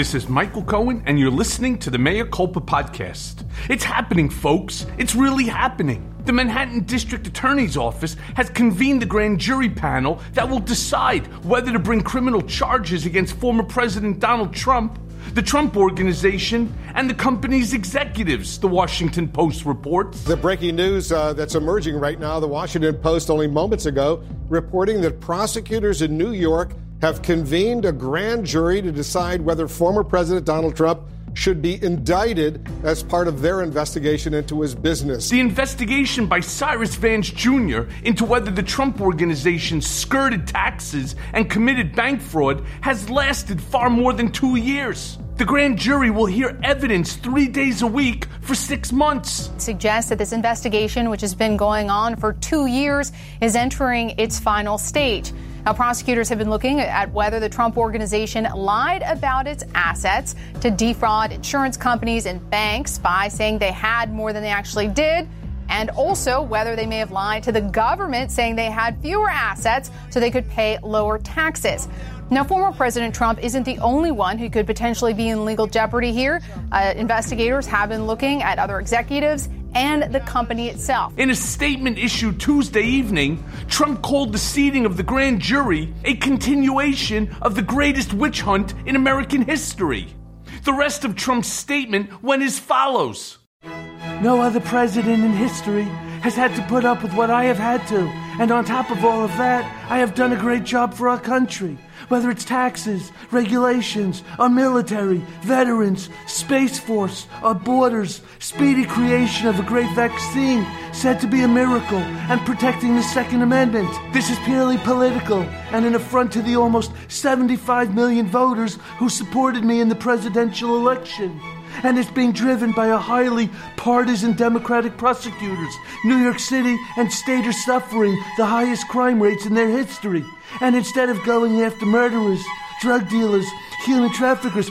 This is Michael Cohen, and you're listening to the Mea Culpa podcast. It's happening, folks. It's really happening. The Manhattan District Attorney's Office has convened the grand jury panel that will decide whether to bring criminal charges against former President Donald Trump, the Trump Organization, and the company's executives, the Washington Post reports. The breaking news that's emerging right now, the Washington Post only moments ago, reporting that prosecutors in New York have convened a grand jury to decide whether former President Donald Trump should be indicted as part of their investigation into his business. The investigation by Cyrus Vance Jr. into whether the Trump Organization skirted taxes and committed bank fraud has lasted far more than 2 years. The grand jury will hear evidence 3 days a week for 6 months. It suggests that this investigation, which has been going on for 2 years, is entering its final stage. Now, prosecutors have been looking at whether the Trump Organization lied about its assets to defraud insurance companies and banks by saying they had more than they actually did, and also whether they may have lied to the government saying they had fewer assets so they could pay lower taxes. Now, former President Trump isn't the only one who could potentially be in legal jeopardy here. Investigators have been looking at other executives and the company itself. In a statement issued Tuesday evening, Trump called the seating of the grand jury a continuation of the greatest witch hunt in American history. The rest of Trump's statement went as follows. No other president in history has had to put up with what I have had to. And on top of all of that, I have done a great job for our country. Whether it's taxes, regulations, our military, veterans, Space Force, our borders, speedy creation of a great vaccine said to be a miracle, and protecting the Second Amendment. This is purely political and an affront to the almost 75 million voters who supported me in the presidential election. And it's being driven by a highly partisan Democratic prosecutors. New York City and state are suffering the highest crime rates in their history. And instead of going after murderers, drug dealers, human traffickers,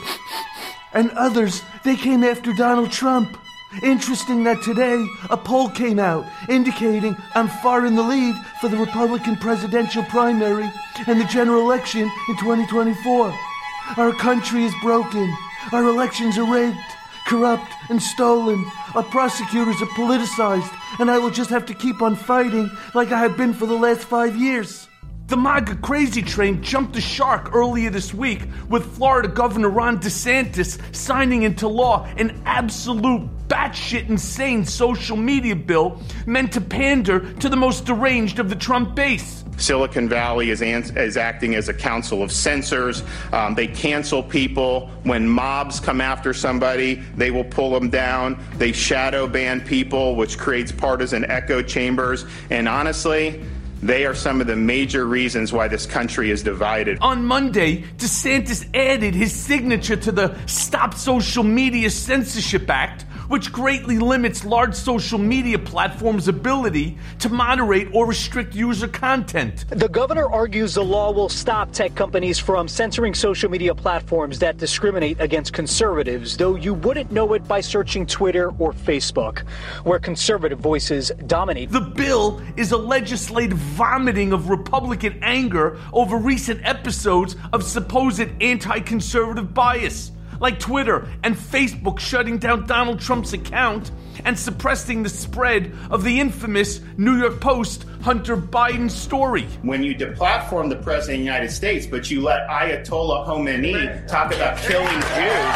and others, they came after Donald Trump. Interesting that today a poll came out indicating I'm far in the lead for the Republican presidential primary and the general election in 2024. Our country is broken. Our elections are rigged, corrupt, and stolen. Our prosecutors are politicized, and I will just have to keep on fighting like I have been for the last 5 years. The MAGA crazy train jumped the shark earlier this week with Florida Governor Ron DeSantis signing into law an absolute batshit insane social media bill meant to pander to the most deranged of the Trump base. Silicon Valley is acting as a council of censors. They cancel people. When mobs come after somebody, they will pull them down. They shadow ban people, which creates partisan echo chambers. And honestly, they are some of the major reasons why this country is divided. On Monday, DeSantis added his signature to the Stop Social Media Censorship Act, which greatly limits large social media platforms' ability to moderate or restrict user content. The governor argues the law will stop tech companies from censoring social media platforms that discriminate against conservatives, though you wouldn't know it by searching Twitter or Facebook, where conservative voices dominate. The bill is a legislative vomiting of Republican anger over recent episodes of supposed anti-conservative bias, like Twitter and Facebook shutting down Donald Trump's account and suppressing the spread of the infamous New York Post Hunter Biden story. When you deplatform the President of the United States, but you let Ayatollah Khomeini talk about killing Jews,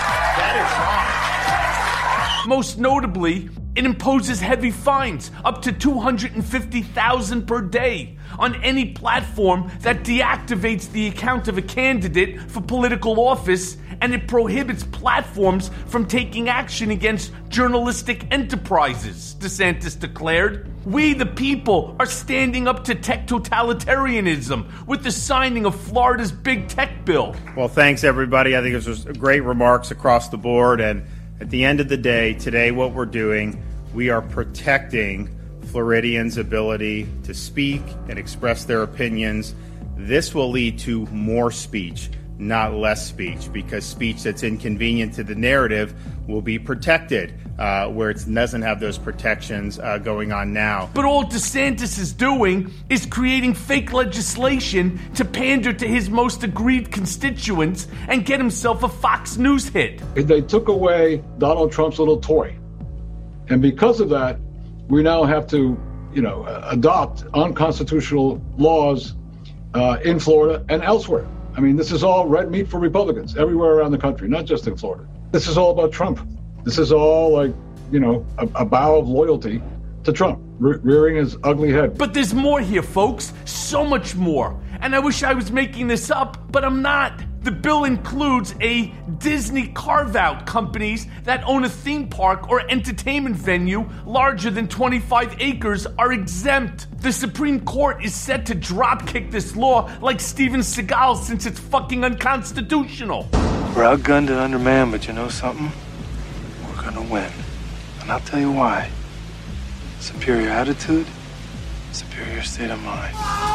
that is wrong. Most notably, it imposes heavy fines, up to $250,000 per day, on any platform that deactivates the account of a candidate for political office, and it prohibits platforms from taking action against journalistic enterprises, DeSantis declared. We, the people, are standing up to tech totalitarianism with the signing of Florida's big tech bill. Well, thanks, everybody. I think it was great remarks across the board. And at the end of the day, today what we're doing, we are protecting Floridians' ability to speak and express their opinions. This will lead to more speech. not less speech, because speech that's inconvenient to the narrative will be protected, where it doesn't have those protections going on now. But all DeSantis is doing is creating fake legislation to pander to his most aggrieved constituents and get himself a Fox News hit. They took away Donald Trump's little toy. And because of that, we now have to, adopt unconstitutional laws in Florida and elsewhere. I mean, this is all red meat for Republicans everywhere around the country, not just in Florida. This is all about Trump. This is all like, a bow of loyalty to Trump, rearing his ugly head. But there's more here, folks. So much more. And I wish I was making this up, but I'm not. The bill includes a Disney carve-out companies that own a theme park or entertainment venue larger than 25 acres are exempt. The Supreme Court is set to drop-kick this law like Steven Seagal since it's fucking unconstitutional. We're outgunned and undermanned, but you know something? We're gonna win. And I'll tell you why. Superior attitude, superior state of mind.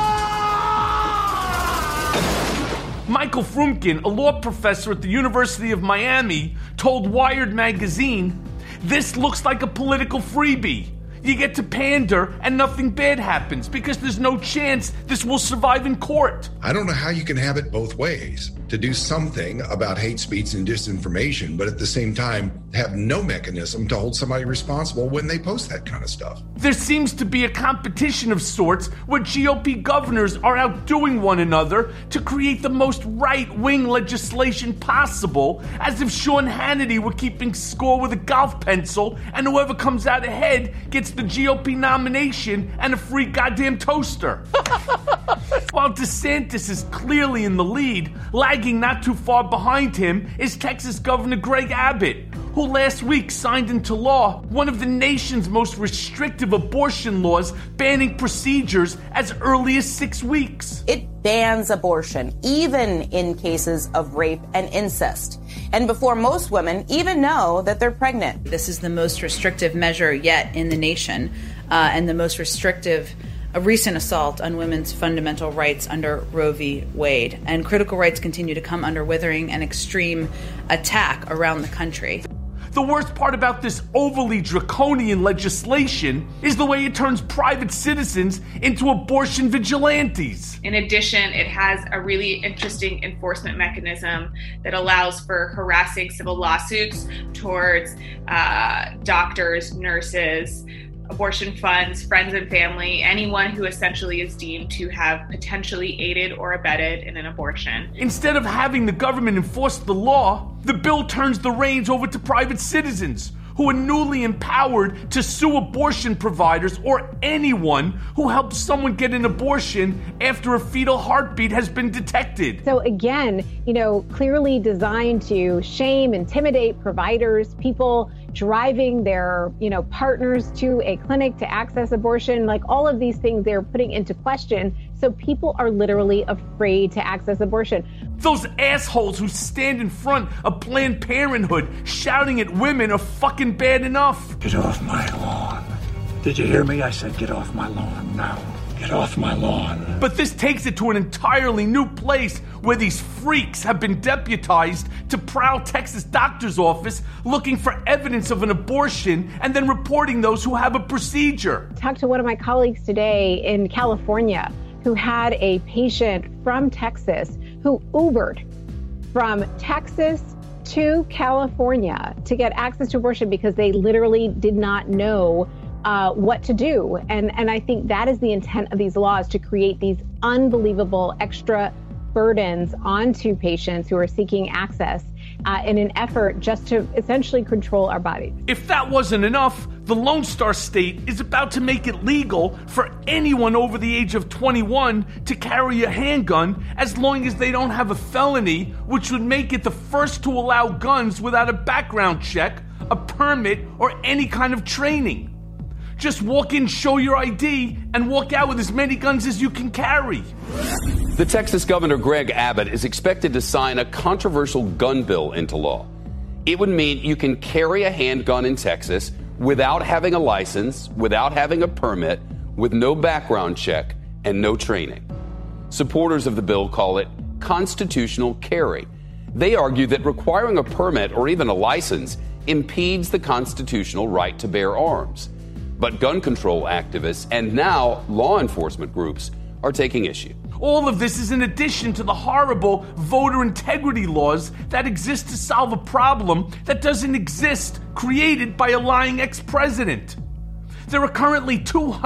Michael Frumkin, a law professor at the University of Miami, told Wired magazine, "This looks like a political freebie. You get to pander and nothing bad happens because there's no chance this will survive in court." I don't know how you can have it both ways. To do something about hate speech and disinformation, but at the same time have no mechanism to hold somebody responsible when they post that kind of stuff. There seems to be a competition of sorts where GOP governors are outdoing one another to create the most right-wing legislation possible, as if Sean Hannity were keeping score with a golf pencil and whoever comes out ahead gets the GOP nomination and a free goddamn toaster. While DeSantis is clearly in the lead, lagging not too far behind him is Texas Governor Greg Abbott, who last week signed into law one of the nation's most restrictive abortion laws, banning procedures as early as 6 weeks. It bans abortion, even in cases of rape and incest, and before most women even know that they're pregnant. This is the most restrictive measure yet in the nation, and the most restrictive a recent assault on women's fundamental rights under Roe v. Wade. And critical rights continue to come under withering and extreme attack around the country. The worst part about this overly draconian legislation is the way it turns private citizens into abortion vigilantes. In addition, it has a really interesting enforcement mechanism that allows for harassing civil lawsuits towards doctors, nurses, abortion funds, friends and family, anyone who essentially is deemed to have potentially aided or abetted in an abortion. Instead of having the government enforce the law, the bill turns the reins over to private citizens who are newly empowered to sue abortion providers or anyone who helps someone get an abortion after a fetal heartbeat has been detected. So again, clearly designed to shame, intimidate providers, people driving their, partners to a clinic to access abortion, like all of these things they're putting into question. So people are literally afraid to access abortion. Those assholes who stand in front of Planned Parenthood shouting at women are fucking bad enough. Get off my lawn. Did you hear me? I said get off my lawn now. Get off my lawn. But this takes it to an entirely new place where these freaks have been deputized to prowl Texas doctor's office looking for evidence of an abortion and then reporting those who have a procedure. I talked to one of my colleagues today in California who had a patient from Texas who Ubered from Texas to California to get access to abortion because they literally did not know what to do. And I think that is the intent of these laws, to create these unbelievable extra burdens onto patients who are seeking access in an effort just to essentially control our bodies. If that wasn't enough, the Lone Star State is about to make it legal for anyone over the age of 21 to carry a handgun as long as they don't have a felony, which would make it the first to allow guns without a background check, a permit, or any kind of training. Just walk in, show your ID, and walk out with as many guns as you can carry. The Texas Governor Greg Abbott is expected to sign a controversial gun bill into law. It would mean you can carry a handgun in Texas without having a license, without having a permit, with no background check, and no training. Supporters of the bill call it constitutional carry. They argue that requiring a permit or even a license impedes the constitutional right to bear arms. But gun control activists and now law enforcement groups are taking issue. All of this is in addition to the horrible voter integrity laws that exist to solve a problem that doesn't exist, created by a lying ex-president. There are currently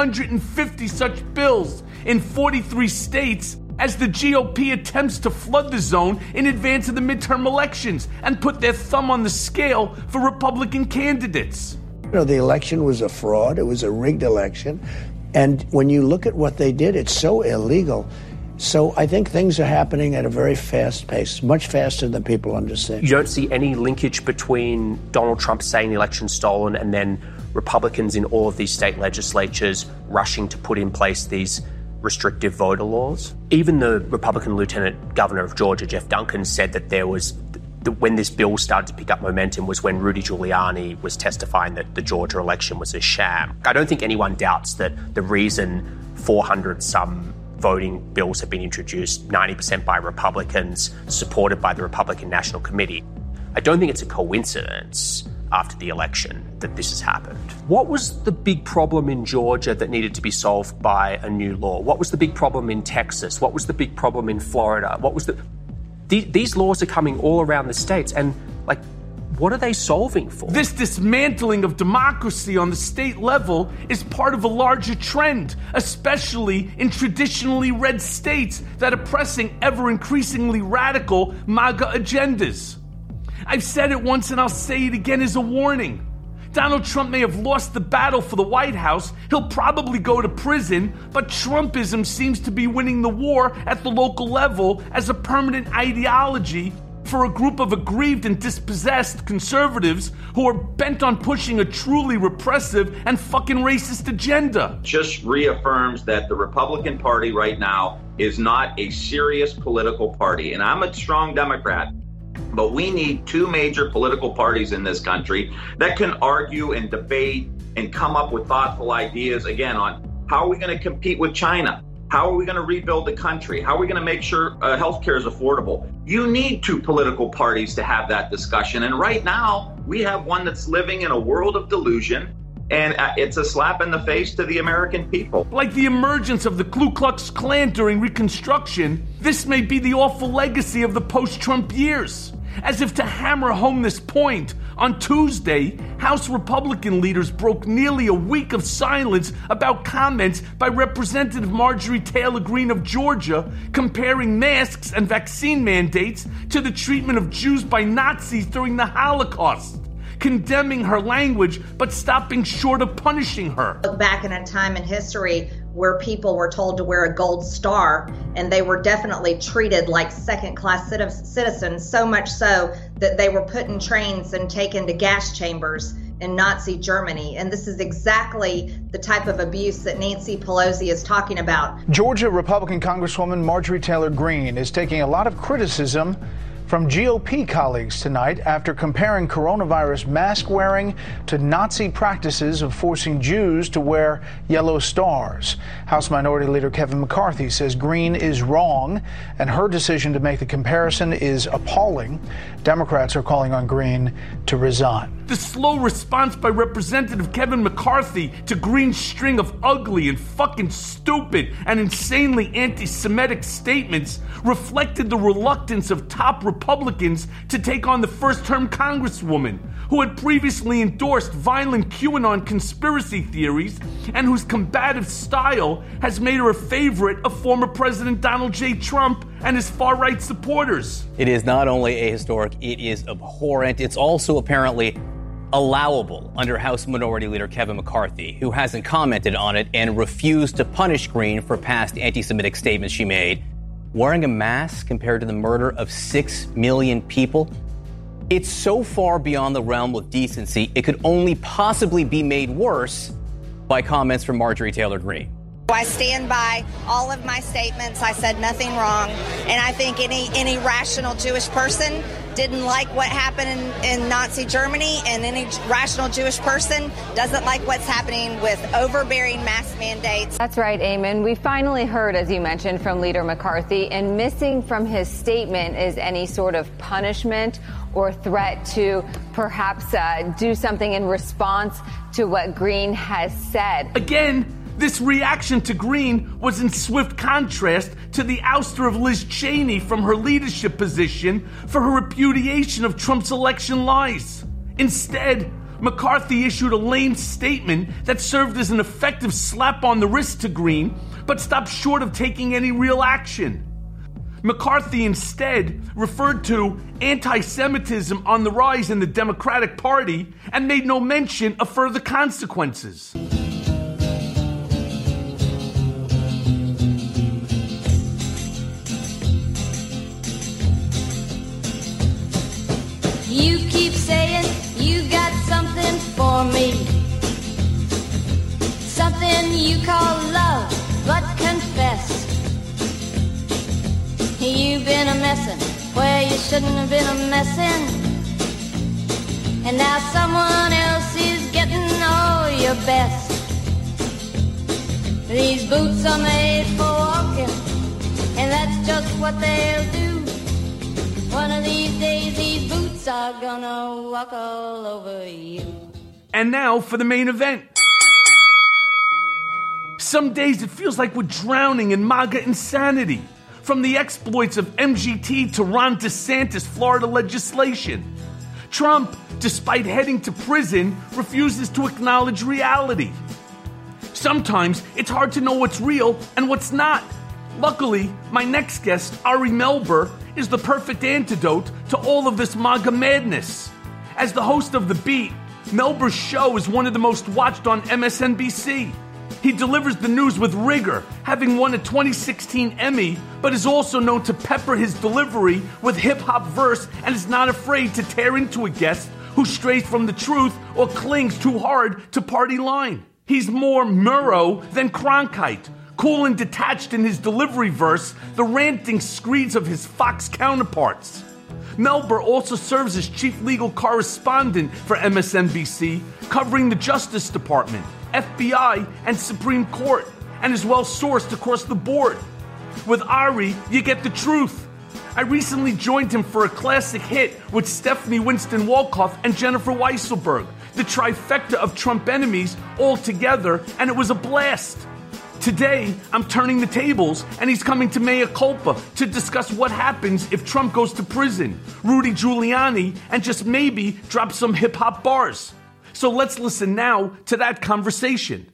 250 such bills in 43 states as the GOP attempts to flood the zone in advance of the midterm elections and put their thumb on the scale for Republican candidates. You know, the election was a fraud. It was a rigged election. And when you look at what they did, it's so illegal. So I think things are happening at a very fast pace, much faster than people understand. You don't see any linkage between Donald Trump saying the election's stolen and then Republicans in all of these state legislatures rushing to put in place these restrictive voter laws. Even the Republican Lieutenant Governor of Georgia, Jeff Duncan, said that there was, when this bill started to pick up momentum was when Rudy Giuliani was testifying that the Georgia election was a sham. I don't think anyone doubts that the reason 400-some voting bills have been introduced, 90% by Republicans, supported by the Republican National Committee. I don't think it's a coincidence after the election that this has happened. What was the big problem in Georgia that needed to be solved by a new law? What was the big problem in Texas? What was the big problem in Florida? These laws are coming all around the states, and what are they solving for? This dismantling of democracy on the state level is part of a larger trend, especially in traditionally red states that are pressing ever increasingly radical MAGA agendas. I've said it once and I'll say it again as a warning. Donald Trump may have lost the battle for the White House, he'll probably go to prison, but Trumpism seems to be winning the war at the local level as a permanent ideology for a group of aggrieved and dispossessed conservatives who are bent on pushing a truly repressive and fucking racist agenda. Just reaffirms that the Republican Party right now is not a serious political party. And I'm a strong Democrat, but we need two major political parties in this country that can argue and debate and come up with thoughtful ideas, again, on how are we going to compete with China? How are we going to rebuild the country? How are we going to make sure healthcare is affordable? You need two political parties to have that discussion. And right now, we have one that's living in a world of delusion, and it's a slap in the face to the American people. Like the emergence of the Ku Klux Klan during Reconstruction, this may be the awful legacy of the post-Trump years. As if to hammer home this point, on Tuesday, House Republican leaders broke nearly a week of silence about comments by Representative Marjorie Taylor Greene of Georgia comparing masks and vaccine mandates to the treatment of Jews by Nazis during the Holocaust, condemning her language but stopping short of punishing her. Look back in a time in history where people were told to wear a gold star, and they were definitely treated like second-class citizens, so much so that they were put in trains and taken to gas chambers in Nazi Germany. And this is exactly the type of abuse that Nancy Pelosi is talking about. Georgia Republican Congresswoman Marjorie Taylor Greene is taking a lot of criticism from GOP colleagues tonight after comparing coronavirus mask wearing to Nazi practices of forcing Jews to wear yellow stars. House Minority Leader Kevin McCarthy says Greene is wrong, and her decision to make the comparison is appalling. Democrats are calling on Greene to resign. The slow response by Representative Kevin McCarthy to Greene's string of ugly and fucking stupid and insanely anti-Semitic statements reflected the reluctance of top Republicans to take on the first-term Congresswoman, who had previously endorsed violent QAnon conspiracy theories and whose combative style has made her a favorite of former President Donald J. Trump and his far-right supporters. It is not only ahistoric, it is abhorrent. It's also apparently allowable under House Minority Leader Kevin McCarthy, who hasn't commented on it and refused to punish Greene for past anti-Semitic statements she made. Wearing a mask compared to the murder of 6 million people? It's so far beyond the realm of decency, it could only possibly be made worse by comments from Marjorie Taylor Greene. I stand by all of my statements. I said nothing wrong. And I think any rational Jewish person didn't like what happened in Nazi Germany, and any rational Jewish person doesn't like what's happening with overbearing mask mandates. That's right, Eamon. We finally heard, as you mentioned, from Leader McCarthy, and missing from his statement is any sort of punishment or threat to perhaps do something in response to what Green has said. Again, this reaction to Green was in swift contrast to the ouster of Liz Cheney from her leadership position for her repudiation of Trump's election lies. Instead, McCarthy issued a lame statement that served as an effective slap on the wrist to Green, but stopped short of taking any real action. McCarthy instead referred to anti-Semitism on the rise in the Democratic Party and made no mention of further consequences. You keep saying you got something for me, something you call love, but confess you've been a messin' where you shouldn't have been a messin', and now someone else is getting all your best. These boots are made for walking, and that's just what they'll do. One of these days, these boots are gonna walk all over you. And now for the main event. Some days it feels like we're drowning in MAGA insanity. From the exploits of MGT to Ron DeSantis' Florida legislation. Trump, despite heading to prison, refuses to acknowledge reality. Sometimes it's hard to know what's real and what's not. Luckily, my next guest, Ari Melber, is the perfect antidote to all of this MAGA madness. As the host of The Beat, Melber's show is one of the most watched on MSNBC. He delivers the news with rigor, having won a 2016 Emmy, but is also known to pepper his delivery with hip-hop verse and is not afraid to tear into a guest who strays from the truth or clings too hard to party line. He's more Murrow than Cronkite, cool and detached in his delivery verse, the ranting screeds of his Fox counterparts. Melber also serves as chief legal correspondent for MSNBC, covering the Justice Department, FBI, and Supreme Court, and is well sourced across the board. With Ari, you get the truth. I recently joined him for a classic hit with Stephanie Winston Wolkoff and Jennifer Weisselberg, the trifecta of Trump enemies all together, and it was a blast. Today, I'm turning the tables, and he's coming to Mea Culpa to discuss what happens if Trump goes to prison, Rudy Giuliani, and just maybe drop some hip-hop bars. So let's listen now to that conversation.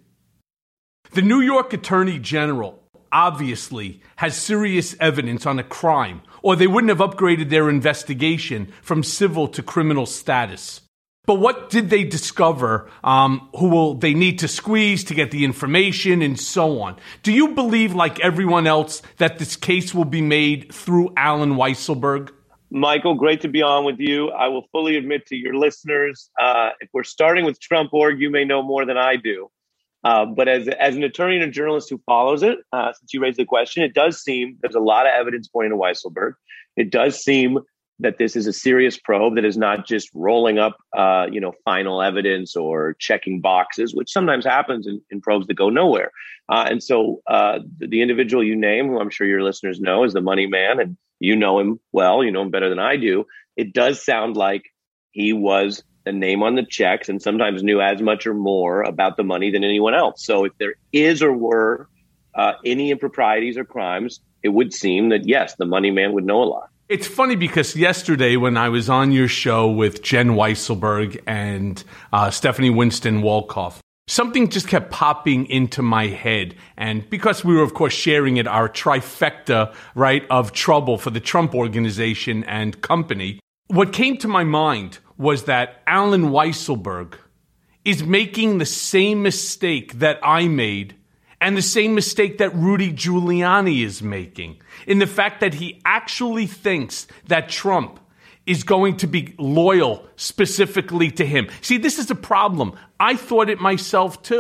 The New York Attorney General obviously has serious evidence on a crime, or they wouldn't have upgraded their investigation from civil to criminal status. But what did they discover? Who will they need to squeeze to get the information and so on? Do you believe, like everyone else, that this case will be made through Allen Weisselberg? Michael, great to be on with you. I will fully admit to your listeners, if we're starting with Trump.org, you may know more than I do. But as an attorney and a journalist who follows it, since you raised the question, it does seem there's a lot of evidence pointing to Weisselberg. It does seem that this is a serious probe that is not just rolling up, final evidence or checking boxes, which sometimes happens in probes that go nowhere. And so the individual you name, who I'm sure your listeners know, is the money man, and you know him well, you know him better than I do. It does sound like he was the name on the checks and sometimes knew as much or more about the money than anyone else. So if there is or were any improprieties or crimes, it would seem that, yes, the money man would know a lot. It's funny because yesterday when I was on your show with Jen Weisselberg and Stephanie Winston Wolkoff, something just kept popping into my head. And because we were, of course, sharing it, our trifecta, right, of trouble for the Trump Organization and company, what came to my mind was that Allen Weisselberg is making the same mistake that I made and the same mistake that Rudy Giuliani is making, in the fact that he actually thinks that Trump is going to be loyal specifically to him. See, this is a problem. I thought it myself too,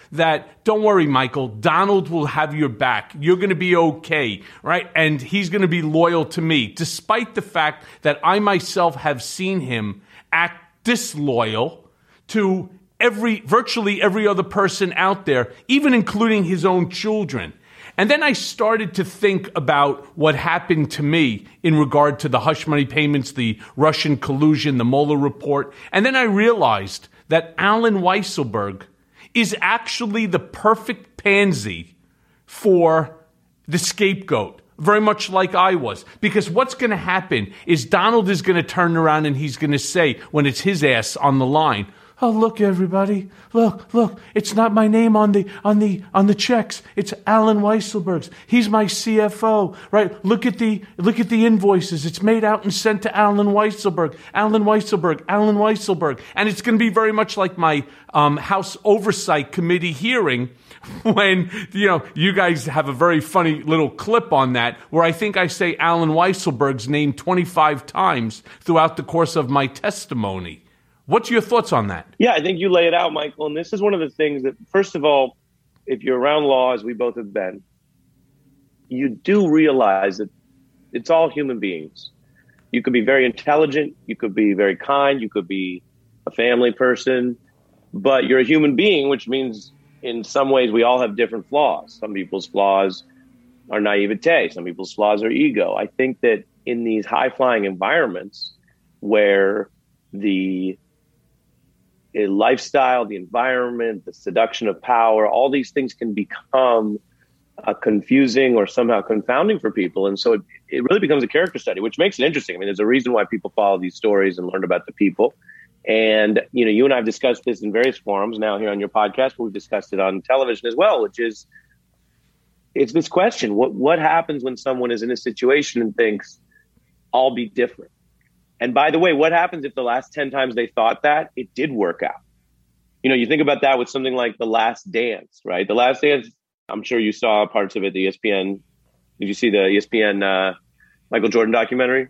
that, don't worry, Michael, Donald will have your back. You're going to be okay, right? And he's going to be loyal to me, despite the fact that I myself have seen him act disloyal to virtually every other person out there, even including his own children. And then I started to think about what happened to me in regard to the hush money payments, the Russian collusion, the Mueller report. And then I realized that Alan Weisselberg is actually the perfect pansy for the scapegoat, very much like I was. Because what's going to happen is Donald is going to turn around and he's going to say, when it's his ass on the line, oh, look, everybody. Look. It's not my name on the checks. It's Alan Weisselberg's. He's my CFO, right? Look at the invoices. It's made out and sent to Alan Weisselberg. Alan Weisselberg. And it's going to be very much like my House Oversight Committee hearing when, you guys have a very funny little clip on that where I think I say Alan Weisselberg's name 25 times throughout the course of my testimony. What's your thoughts on that? Yeah, I think you lay it out, Michael. And this is one of the things that, first of all, if you're around law, as we both have been, you do realize that it's all human beings. You could be very intelligent. You could be very kind. You could be a family person. But you're a human being, which means in some ways we all have different flaws. Some people's flaws are naivete. Some people's flaws are ego. I think that in these high-flying environments where the lifestyle, the environment, the seduction of power, all these things can become confusing or somehow confounding for people. And so it really becomes a character study, which makes it interesting. I mean, there's a reason why people follow these stories and learn about the people. And, you and I have discussed this in various forums now here on your podcast, but we've discussed it on television as well, which is, it's this question, what happens when someone is in a situation and thinks, I'll be different? And by the way, what happens if the last 10 times they thought that, it did work out? You think about that with something like The Last Dance, right? The Last Dance, I'm sure you saw parts of it, the ESPN. Did you see the ESPN Michael Jordan documentary?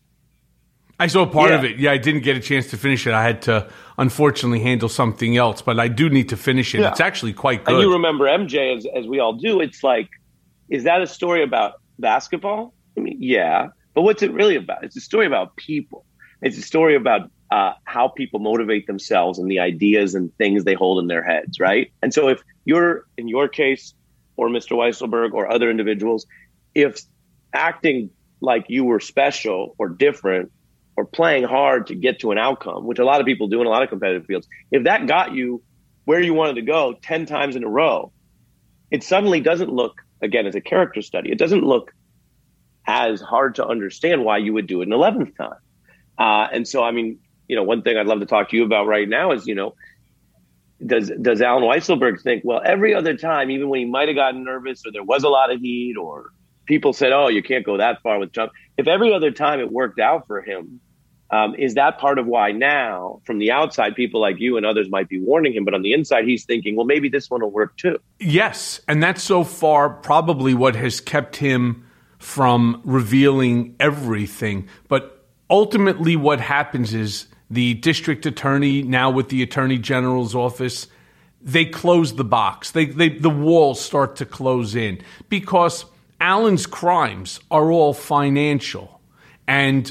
I saw part of it. Yeah, I didn't get a chance to finish it. I had to, unfortunately, handle something else, but I do need to finish it. Yeah. It's actually quite good. And you remember MJ, as we all do. It's like, is that a story about basketball? I mean, yeah. But what's it really about? It's a story about people. It's a story about how people motivate themselves and the ideas and things they hold in their heads, right? And so if you're, in your case, or Mr. Weisselberg or other individuals, if acting like you were special or different or playing hard to get to an outcome, which a lot of people do in a lot of competitive fields, if that got you where you wanted to go 10 times in a row, it suddenly doesn't look, again, as a character study, it doesn't look as hard to understand why you would do it an 11th time. And so, I mean, one thing I'd love to talk to you about right now is, does Alan Weisselberg think, well, every other time, even when he might have gotten nervous or there was a lot of heat or people said, oh, you can't go that far with Trump, if every other time it worked out for him, is that part of why now, from the outside, people like you and others might be warning him, but on the inside, he's thinking, well, maybe this one will work too? Yes, and that's so far probably what has kept him from revealing everything. But ultimately what happens is the district attorney, now with the attorney general's office, they close the box. The walls start to close in because Alan's crimes are all financial. And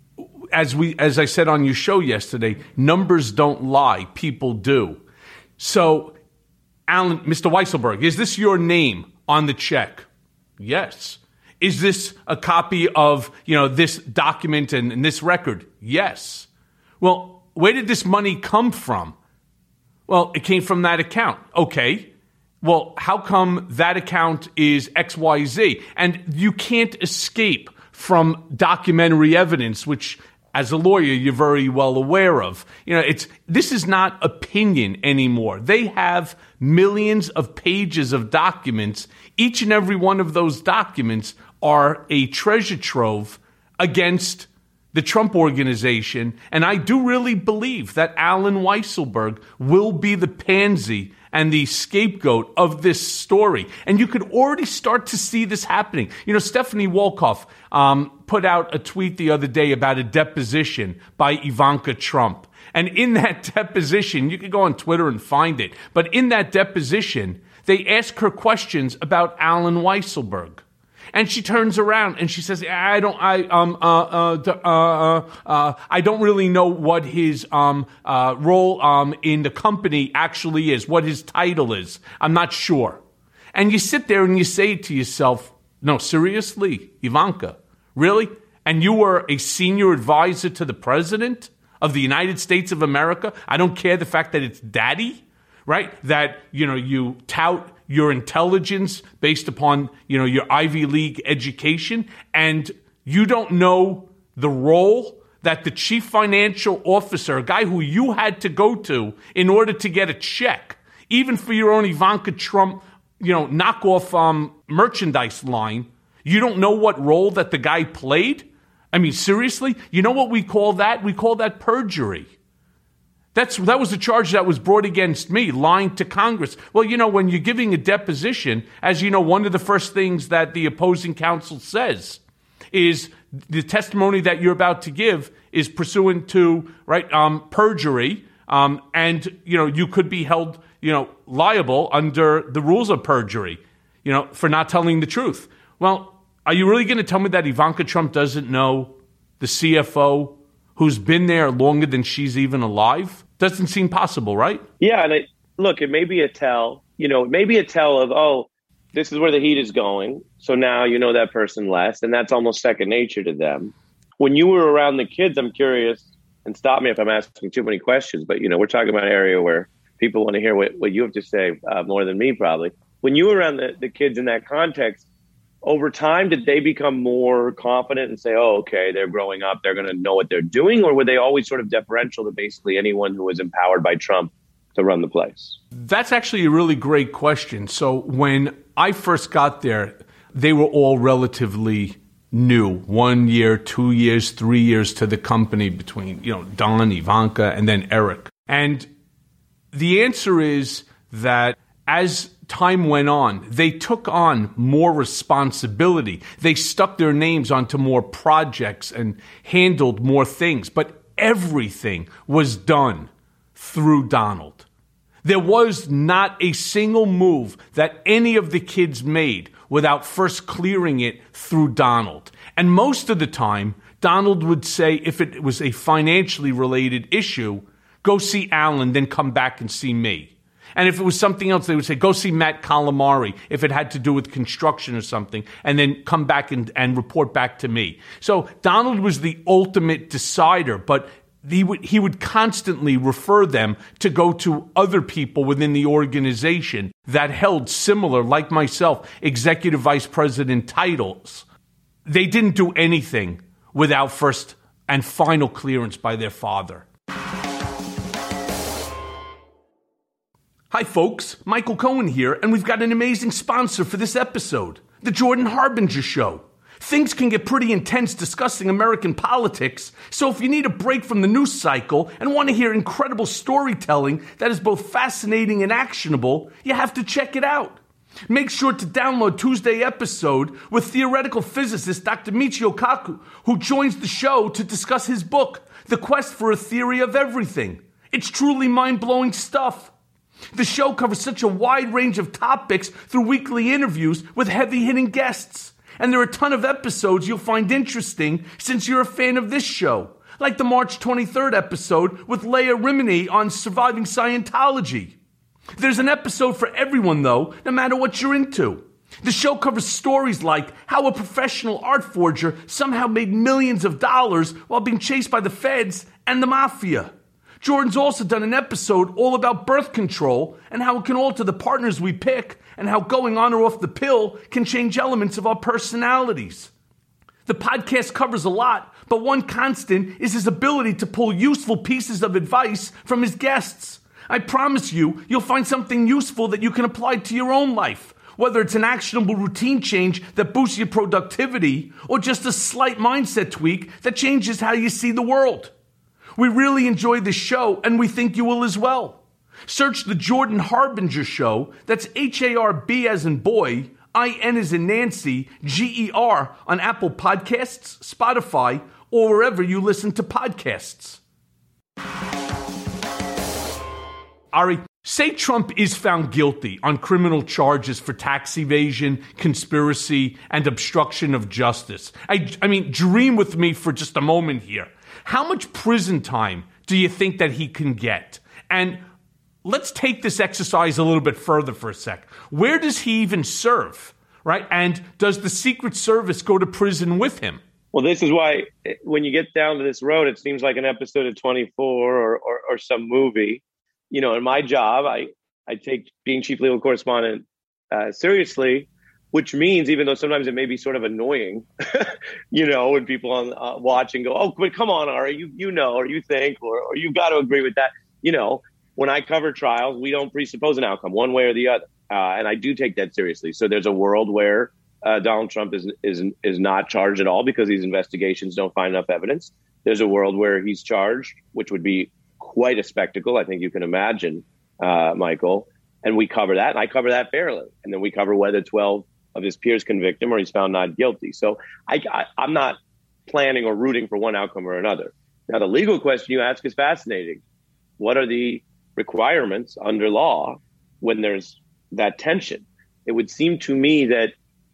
as I said on your show yesterday, numbers don't lie, people do. So, Alan, Mr. Weisselberg, is this your name on the check? Yes. Is this a copy of, this document and this record? Yes. Well, where did this money come from? Well, it came from that account. Okay. Well, how come that account is XYZ? And you can't escape from documentary evidence, which as a lawyer, you're very well aware of. This is not opinion anymore. They have millions of pages of documents. Each and every one of those documents are a treasure trove against the Trump Organization. And I do really believe that Alan Weisselberg will be the pansy and the scapegoat of this story. And you could already start to see this happening. Stephanie Wolkoff put out a tweet the other day about a deposition by Ivanka Trump. And in that deposition, you can go on Twitter and find it, but in that deposition, they ask her questions about Allen Weisselberg. And she turns around and she says, I don't really know what his role in the company actually is, what his title is. I'm not sure. And you sit there and you say to yourself, no, seriously, Ivanka, really? And you were a senior advisor to the president of the United States of America? I don't care the fact that it's daddy, right? That, you tout your intelligence based upon, your Ivy League education, and you don't know the role that the chief financial officer, a guy who you had to go to in order to get a check, even for your own Ivanka Trump, knockoff merchandise line, you don't know what role that the guy played? I mean, seriously? You know what we call that? We call that perjury. That was the charge that was brought against me, lying to Congress. Well, when you're giving a deposition, as you know, one of the first things that the opposing counsel says is the testimony that you're about to give is pursuant to perjury, and you could be held liable under the rules of perjury, for not telling the truth. Well, are you really going to tell me that Ivanka Trump doesn't know the CFO who's been there longer than she's even alive? Doesn't seem possible, right? Yeah, and look, it may be a tell. It may be a tell of, oh, this is where the heat is going. So now you know that person less, and that's almost second nature to them. When you were around the kids, I'm curious, and stop me if I'm asking too many questions, but, we're talking about an area where people want to hear what you have to say more than me, probably. When you were around the kids in that context, over time, did they become more confident and say, oh, okay, they're growing up, they're going to know what they're doing? Or were they always sort of deferential to basically anyone who was empowered by Trump to run the place? That's actually a really great question. So when I first got there, they were all relatively new, 1 year, 2 years, 3 years to the company between, Don, Ivanka, and then Eric. And the answer is that as time went on, they took on more responsibility. They stuck their names onto more projects and handled more things. But everything was done through Donald. There was not a single move that any of the kids made without first clearing it through Donald. And most of the time, Donald would say, if it was a financially related issue, go see Alan, then come back and see me. And if it was something else, they would say, go see Matt Calamari, if it had to do with construction or something, and then come back and report back to me. So Donald was the ultimate decider, but he would constantly refer them to go to other people within the organization that held similar, like myself, executive vice president titles. They didn't do anything without first and final clearance by their father. Hi folks, Michael Cohen here, and we've got an amazing sponsor for this episode, The Jordan Harbinger Show. Things can get pretty intense discussing American politics, so if you need a break from the news cycle and want to hear incredible storytelling that is both fascinating and actionable, you have to check it out. Make sure to download Tuesday episode with theoretical physicist Dr. Michio Kaku, who joins the show to discuss his book, The Quest for a Theory of Everything. It's truly mind-blowing stuff. The show covers such a wide range of topics through weekly interviews with heavy-hitting guests. And there are a ton of episodes you'll find interesting since you're a fan of this show, like the March 23rd episode with Leah Remini on surviving Scientology. There's an episode for everyone, though, no matter what you're into. The show covers stories like how a professional art forger somehow made millions of dollars while being chased by the feds and the mafia. Jordan's also done an episode all about birth control and how it can alter the partners we pick and how going on or off the pill can change elements of our personalities. The podcast covers a lot, but one constant is his ability to pull useful pieces of advice from his guests. I promise you'll find something useful that you can apply to your own life, whether it's an actionable routine change that boosts your productivity or just a slight mindset tweak that changes how you see the world. We really enjoy this show, and we think you will as well. Search The Jordan Harbinger Show, that's H-A-R-B as in boy, I-N as in Nancy, G-E-R, on Apple Podcasts, Spotify, or wherever you listen to podcasts. Ari, say Trump is found guilty on criminal charges for tax evasion, conspiracy, and obstruction of justice. I mean, dream with me for just a moment here. How much prison time do you think that he can get? And let's take this exercise a little bit further for a sec. Where does he even serve, right? And does the Secret Service go to prison with him? Well, this is why when you get down to this road, it seems like an episode of 24 or some movie. You know, in my job, I take being chief legal correspondent seriously, which means even though sometimes it may be sort of annoying, you know, when people watch and go, oh, but come on, Ari, you know, or you think, or you've got to agree with that. You know, when I cover trials, we don't presuppose an outcome one way or the other. And I do take that seriously. So there's a world where Donald Trump is not charged at all because these investigations don't find enough evidence. There's a world where he's charged, which would be quite a spectacle. I think you can imagine, Michael. And we cover that, and I cover that fairly. And then we cover whether 12 of his peers convict him or he's found not guilty. So I'm not planning or rooting for one outcome or another. Now, the legal question you ask is fascinating. What are the requirements under law when there's that tension? It would seem to me that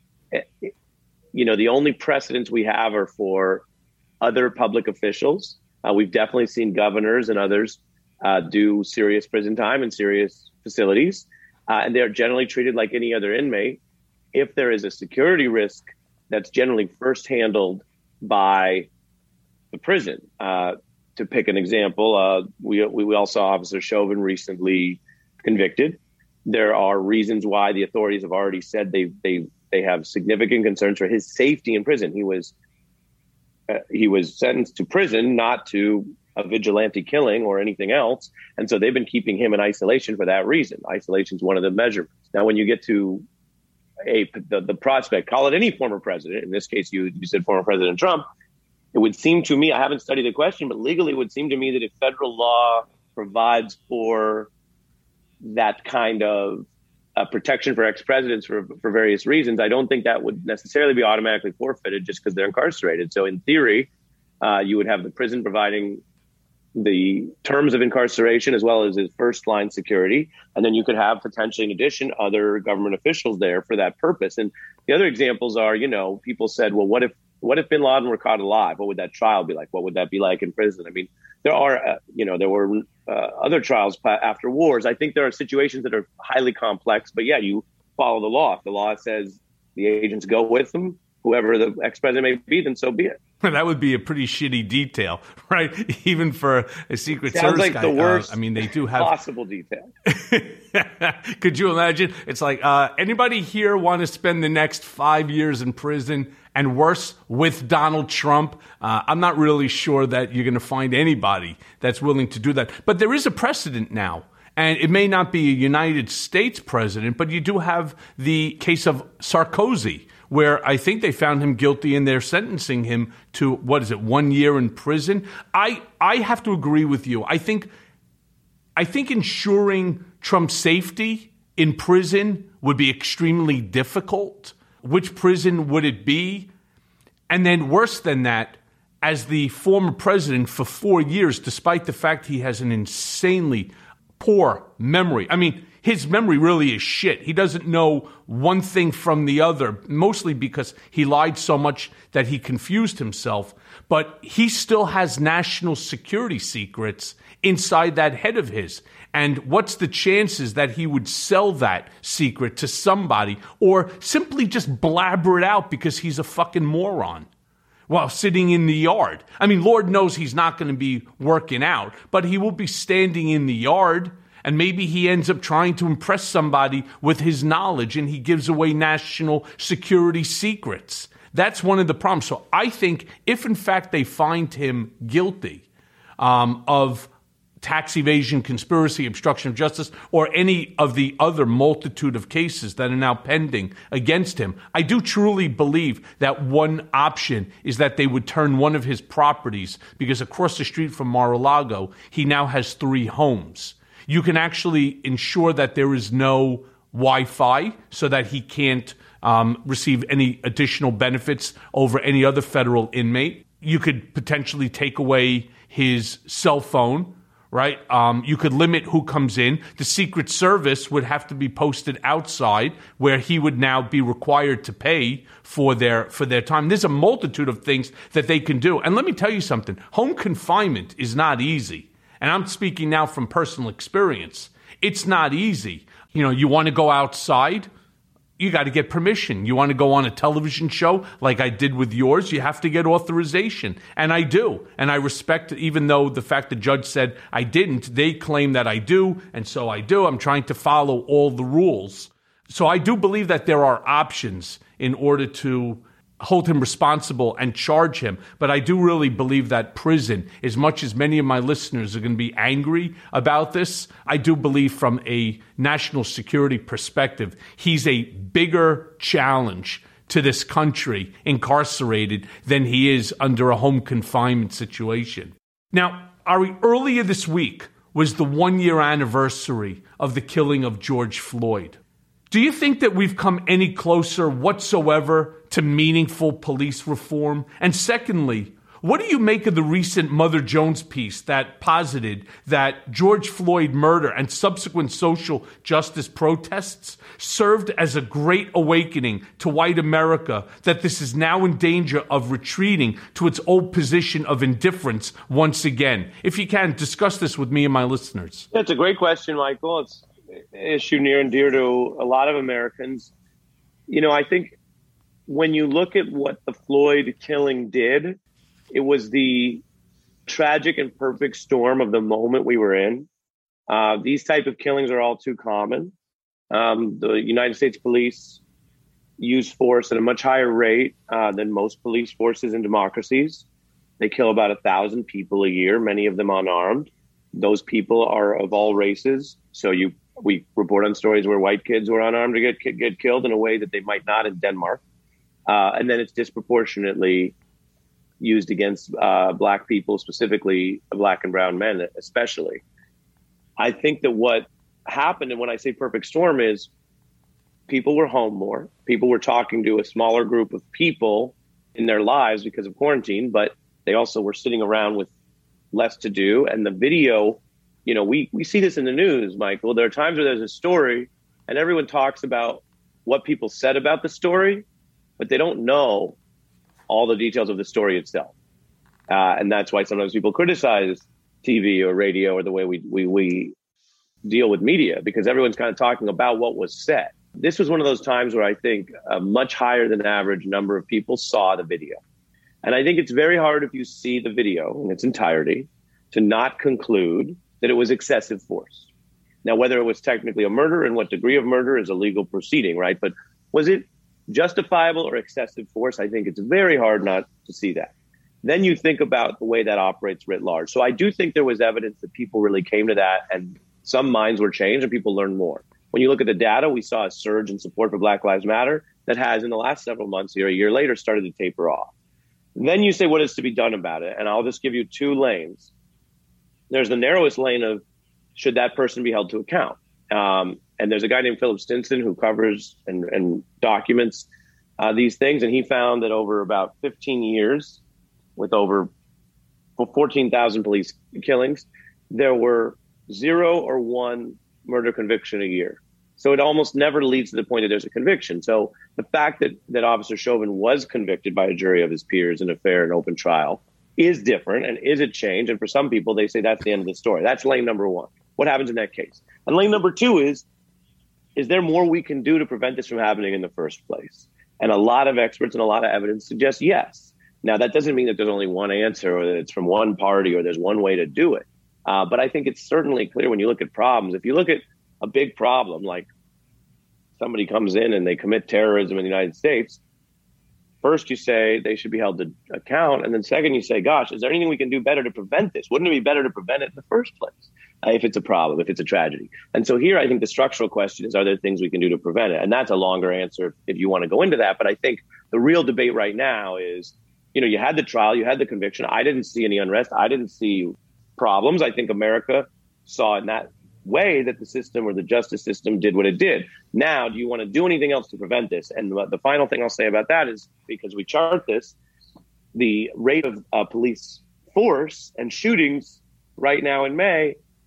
you know, the only precedents we have are for other public officials. We've definitely seen governors and others do serious prison time in serious facilities, and they're generally treated like any other inmate. If there is a security risk, that's generally first handled by the prison. To pick an example, we all saw Officer Chauvin recently convicted. There are reasons why the authorities have already said they have significant concerns for his safety in prison. He was sentenced to prison, not to a vigilante killing or anything else. And so they've been keeping him in isolation for that reason. Isolation is one of the measurements. Now, when you get to the prospect, call it any former president, in this case, you said former President Trump, it would seem to me, I haven't studied the question, but legally it would seem to me that if federal law provides for that kind of protection for ex-presidents for various reasons, I don't think that would necessarily be automatically forfeited just because they're incarcerated. So in theory, you would have the prison providing the terms of incarceration as well as his first line security. And then you could have potentially, in addition, other government officials there for that purpose. And the other examples are, you know, people said, well, what if bin Laden were caught alive? What would that trial be like? What would that be like in prison? I mean, there are, there were other trials after wars. I think there are situations that are highly complex, but yeah, you follow the law. If the law says the agents go with them, whoever the ex-president may be, then so be it. That would be a pretty shitty detail, right? Even for a Secret Service Sounds like guy. The worst I mean, they do have possible detail. Could you imagine? It's like, anybody here want to spend the next 5 years in prison and worse with Donald Trump? I'm not really sure that you're going to find anybody that's willing to do that. But there is a precedent now. And it may not be a United States president, but you do have the case of Sarkozy, where I think they found him guilty and they're sentencing him to, 1 year in prison. I have to agree with you. I think ensuring Trump's safety in prison would be extremely difficult. Which prison would it be? And then worse than that, as the former president for 4 years, despite the fact he has an insanely poor memory. I mean, his memory really is shit. He doesn't know one thing from the other, mostly because he lied so much that he confused himself. But he still has national security secrets inside that head of his. And what's the chances that he would sell that secret to somebody or simply just blabber it out because he's a fucking moron while sitting in the yard? I mean, Lord knows he's not going to be working out, but he will be standing in the yard, and maybe he ends up trying to impress somebody with his knowledge and he gives away national security secrets. That's one of the problems. So I think if in fact they find him guilty of tax evasion, conspiracy, obstruction of justice, or any of the other multitude of cases that are now pending against him, I do truly believe that one option is that they would turn one of his properties, because across the street from Mar-a-Lago, he now has 3 homes. You can actually ensure that there is no Wi-Fi so that he can't receive any additional benefits over any other federal inmate. You could potentially take away his cell phone, right? You could limit who comes in. The Secret Service would have to be posted outside, where he would now be required to pay for their time. There's a multitude of things that they can do. And let me tell you something. Home confinement is not easy. And I'm speaking now from personal experience. It's not easy. You know, you want to go outside, you got to get permission. You want to go on a television show like I did with yours, you have to get authorization. And I do. And I respect it, even though the fact the judge said I didn't, they claim that I do. And so I do. I'm trying to follow all the rules. So I do believe that there are options in order to hold him responsible and charge him. But I do really believe that prison, as much as many of my listeners are going to be angry about this, I do believe from a national security perspective, he's a bigger challenge to this country incarcerated than he is under a home confinement situation. Now, Ari, earlier this week was the 1-year anniversary of the killing of George Floyd. Do you think that we've come any closer whatsoever to meaningful police reform? And secondly, what do you make of the recent Mother Jones piece that posited that George Floyd murder and subsequent social justice protests served as a great awakening to white America, that this is now in danger of retreating to its old position of indifference once again? If you can, discuss this with me and my listeners. That's a great question, Michael. It's issue near and dear to a lot of Americans. You know, I think when you look at what the Floyd killing did, it was the tragic and perfect storm of the moment we were in. These type of killings are all too common. The United States police use force at a much higher rate than most police forces in democracies. They kill about 1,000 people a year, many of them unarmed. Those people are of all races. So we report on stories where white kids were unarmed to get killed in a way that they might not in Denmark. And then it's disproportionately used against black people, specifically black and brown men, especially. I think that what happened, and when I say perfect storm, is people were home more. People were talking to a smaller group of people in their lives because of quarantine, but they also were sitting around with less to do. And the video, you know, we see this in the news, Michael. There are times where there's a story and everyone talks about what people said about the story, but they don't know all the details of the story itself. And that's why sometimes people criticize TV or radio or the way we deal with media, because everyone's kind of talking about what was said. This was one of those times where I think a much higher than average number of people saw the video. And I think it's very hard, if you see the video in its entirety, to not conclude that it was excessive force. Now, whether it was technically a murder and what degree of murder is a legal proceeding, right? But was it justifiable or excessive force? I think it's very hard not to see that. Then you think about the way that operates writ large. So I do think there was evidence that people really came to that and some minds were changed and people learned more. When you look at the data, we saw a surge in support for Black Lives Matter that has, in the last several months here, a year later, started to taper off. And then you say, what is to be done about it? And I'll just give you two lanes. There's the narrowest lane of, should that person be held to account? And there's a guy named Philip Stinson who covers and documents these things. And he found that over about 15 years, with over 14,000 police killings, there were 0 or 1 murder conviction a year. So it almost never leads to the point that there's a conviction. So the fact that Officer Chauvin was convicted by a jury of his peers in a fair and open trial is different and is a change. And for some people, they say that's the end of the story. That's lane number one. What happens in that case? And lane number two is there more we can do to prevent this from happening in the first place? And a lot of experts and a lot of evidence suggest yes. Now, that doesn't mean that there's only one answer or that it's from one party or there's one way to do it. But I think it's certainly clear when you look at problems. If you look at a big problem, like somebody comes in and they commit terrorism in the United States, first you say they should be held to account. And then second, you say, gosh, is there anything we can do better to prevent this? Wouldn't it be better to prevent it in the first place if it's a problem, if it's a tragedy? And so here, I think the structural question is, are there things we can do to prevent it? And that's a longer answer if you want to go into that. But I think the real debate right now is, you know, you had the trial, you had the conviction. I didn't see any unrest. I didn't see problems. I think America saw in that way that the system or the justice system did what it did. Now, do you want to do anything else to prevent this? And the final thing I'll say about that is, because we chart this, the rate of police force and shootings right now in May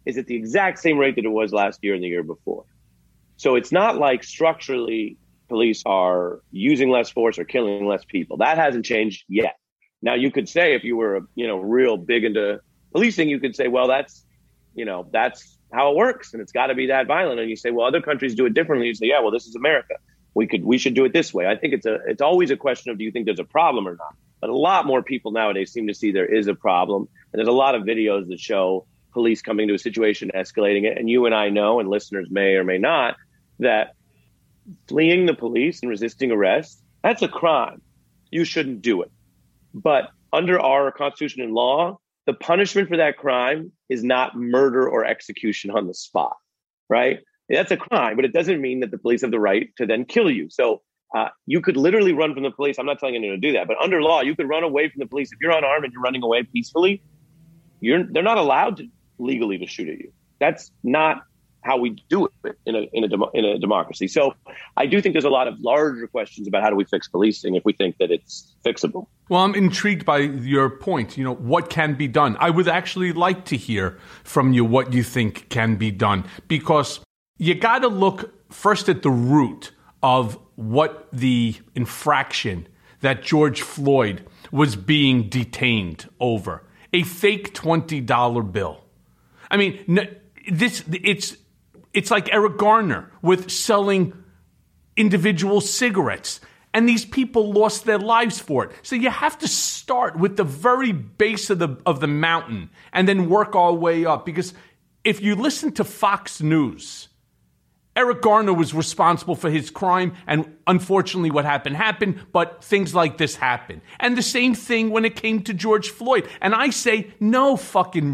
is at the exact same rate that it was last year and the year before. So it's not like structurally police are using less force or killing less people. That hasn't changed yet. Now, you could say, if you were, real big into policing, you could say, well, that's how it works, and it's got to be that violent. And you say, well, other countries do it differently. You say, yeah, well, this is America. We should do it this way. I think it's always a question of, do you think there's a problem or not? But a lot more people nowadays seem to see there is a problem. And there's a lot of videos that show police coming to a situation, escalating it. And you and I know, and listeners may or may not, that fleeing the police and resisting arrest, that's a crime. You shouldn't do it. But under our Constitution and law, the punishment for that crime is not murder or execution on the spot, right? That's a crime, but it doesn't mean that the police have the right to then kill you. So you could literally run from the police. I'm not telling anyone to do that, but under law, you could run away from the police. If you're unarmed and you're running away peacefully, they're not allowed legally to shoot at you. That's not how we do it in a democracy. So I do think there's a lot of larger questions about how do we fix policing if we think that it's fixable. Well, I'm intrigued by your point. What can be done? I would actually like to hear from you what you think can be done, because you got to look first at the root of what the infraction that George Floyd was being detained over. A fake $20 bill. I mean, it's like Eric Garner with selling individual cigarettes. And these people lost their lives for it. So you have to start with the very base of the mountain and then work our way up. Because if you listen to Fox News, Eric Garner was responsible for his crime, and unfortunately what happened, but things like this happen. And the same thing when it came to George Floyd. And I say, no fucking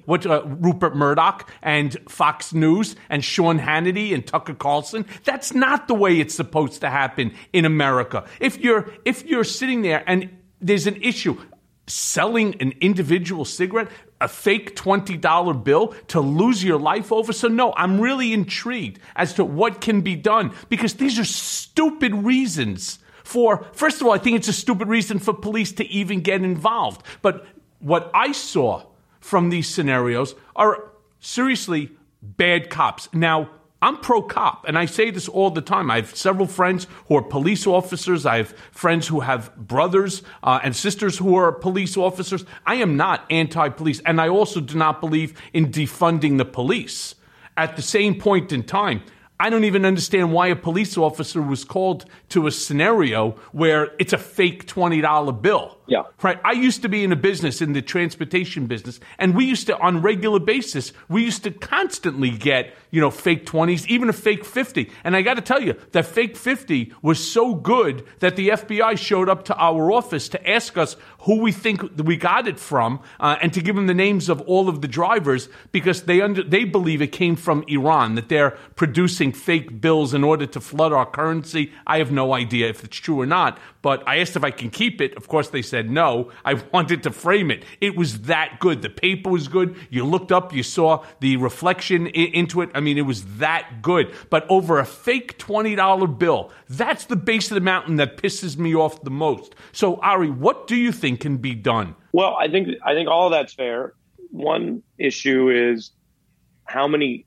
Rupert Murdoch and Fox News and Sean Hannity and Tucker Carlson. That's not the way it's supposed to happen in America. If you're sitting there and there's an issue, selling an individual cigarette, a fake $20 bill to lose your life over. So no, I'm really intrigued as to what can be done, because these are stupid reasons first of all, I think it's a stupid reason for police to even get involved. But what I saw from these scenarios are seriously bad cops. Now, I'm pro-cop, and I say this all the time. I have several friends who are police officers. I have friends who have brothers and sisters who are police officers. I am not anti-police, and I also do not believe in defunding the police. At the same point in time, I don't even understand why a police officer was called to a scenario where it's a fake $20 bill. Yeah. Right. I used to be in the transportation business, and we used to, on regular basis, constantly get, fake 20s, even a fake 50. And I got to tell you, that fake 50 was so good that the FBI showed up to our office to ask us who we think we got it from, and to give them the names of all of the drivers, because they believe it came from Iran, that they're producing fake bills in order to flood our currency. I have no idea if it's true or not, but I asked if I can keep it. Of course, they said no. I wanted to frame it. It was that good. The paper was good. You looked up, you saw the reflection into it. I mean, it was that good. But over a fake $20 bill, that's the base of the mountain that pisses me off the most. So, Ari, what do you think can be done? Well, I think all of that's fair. One issue is how many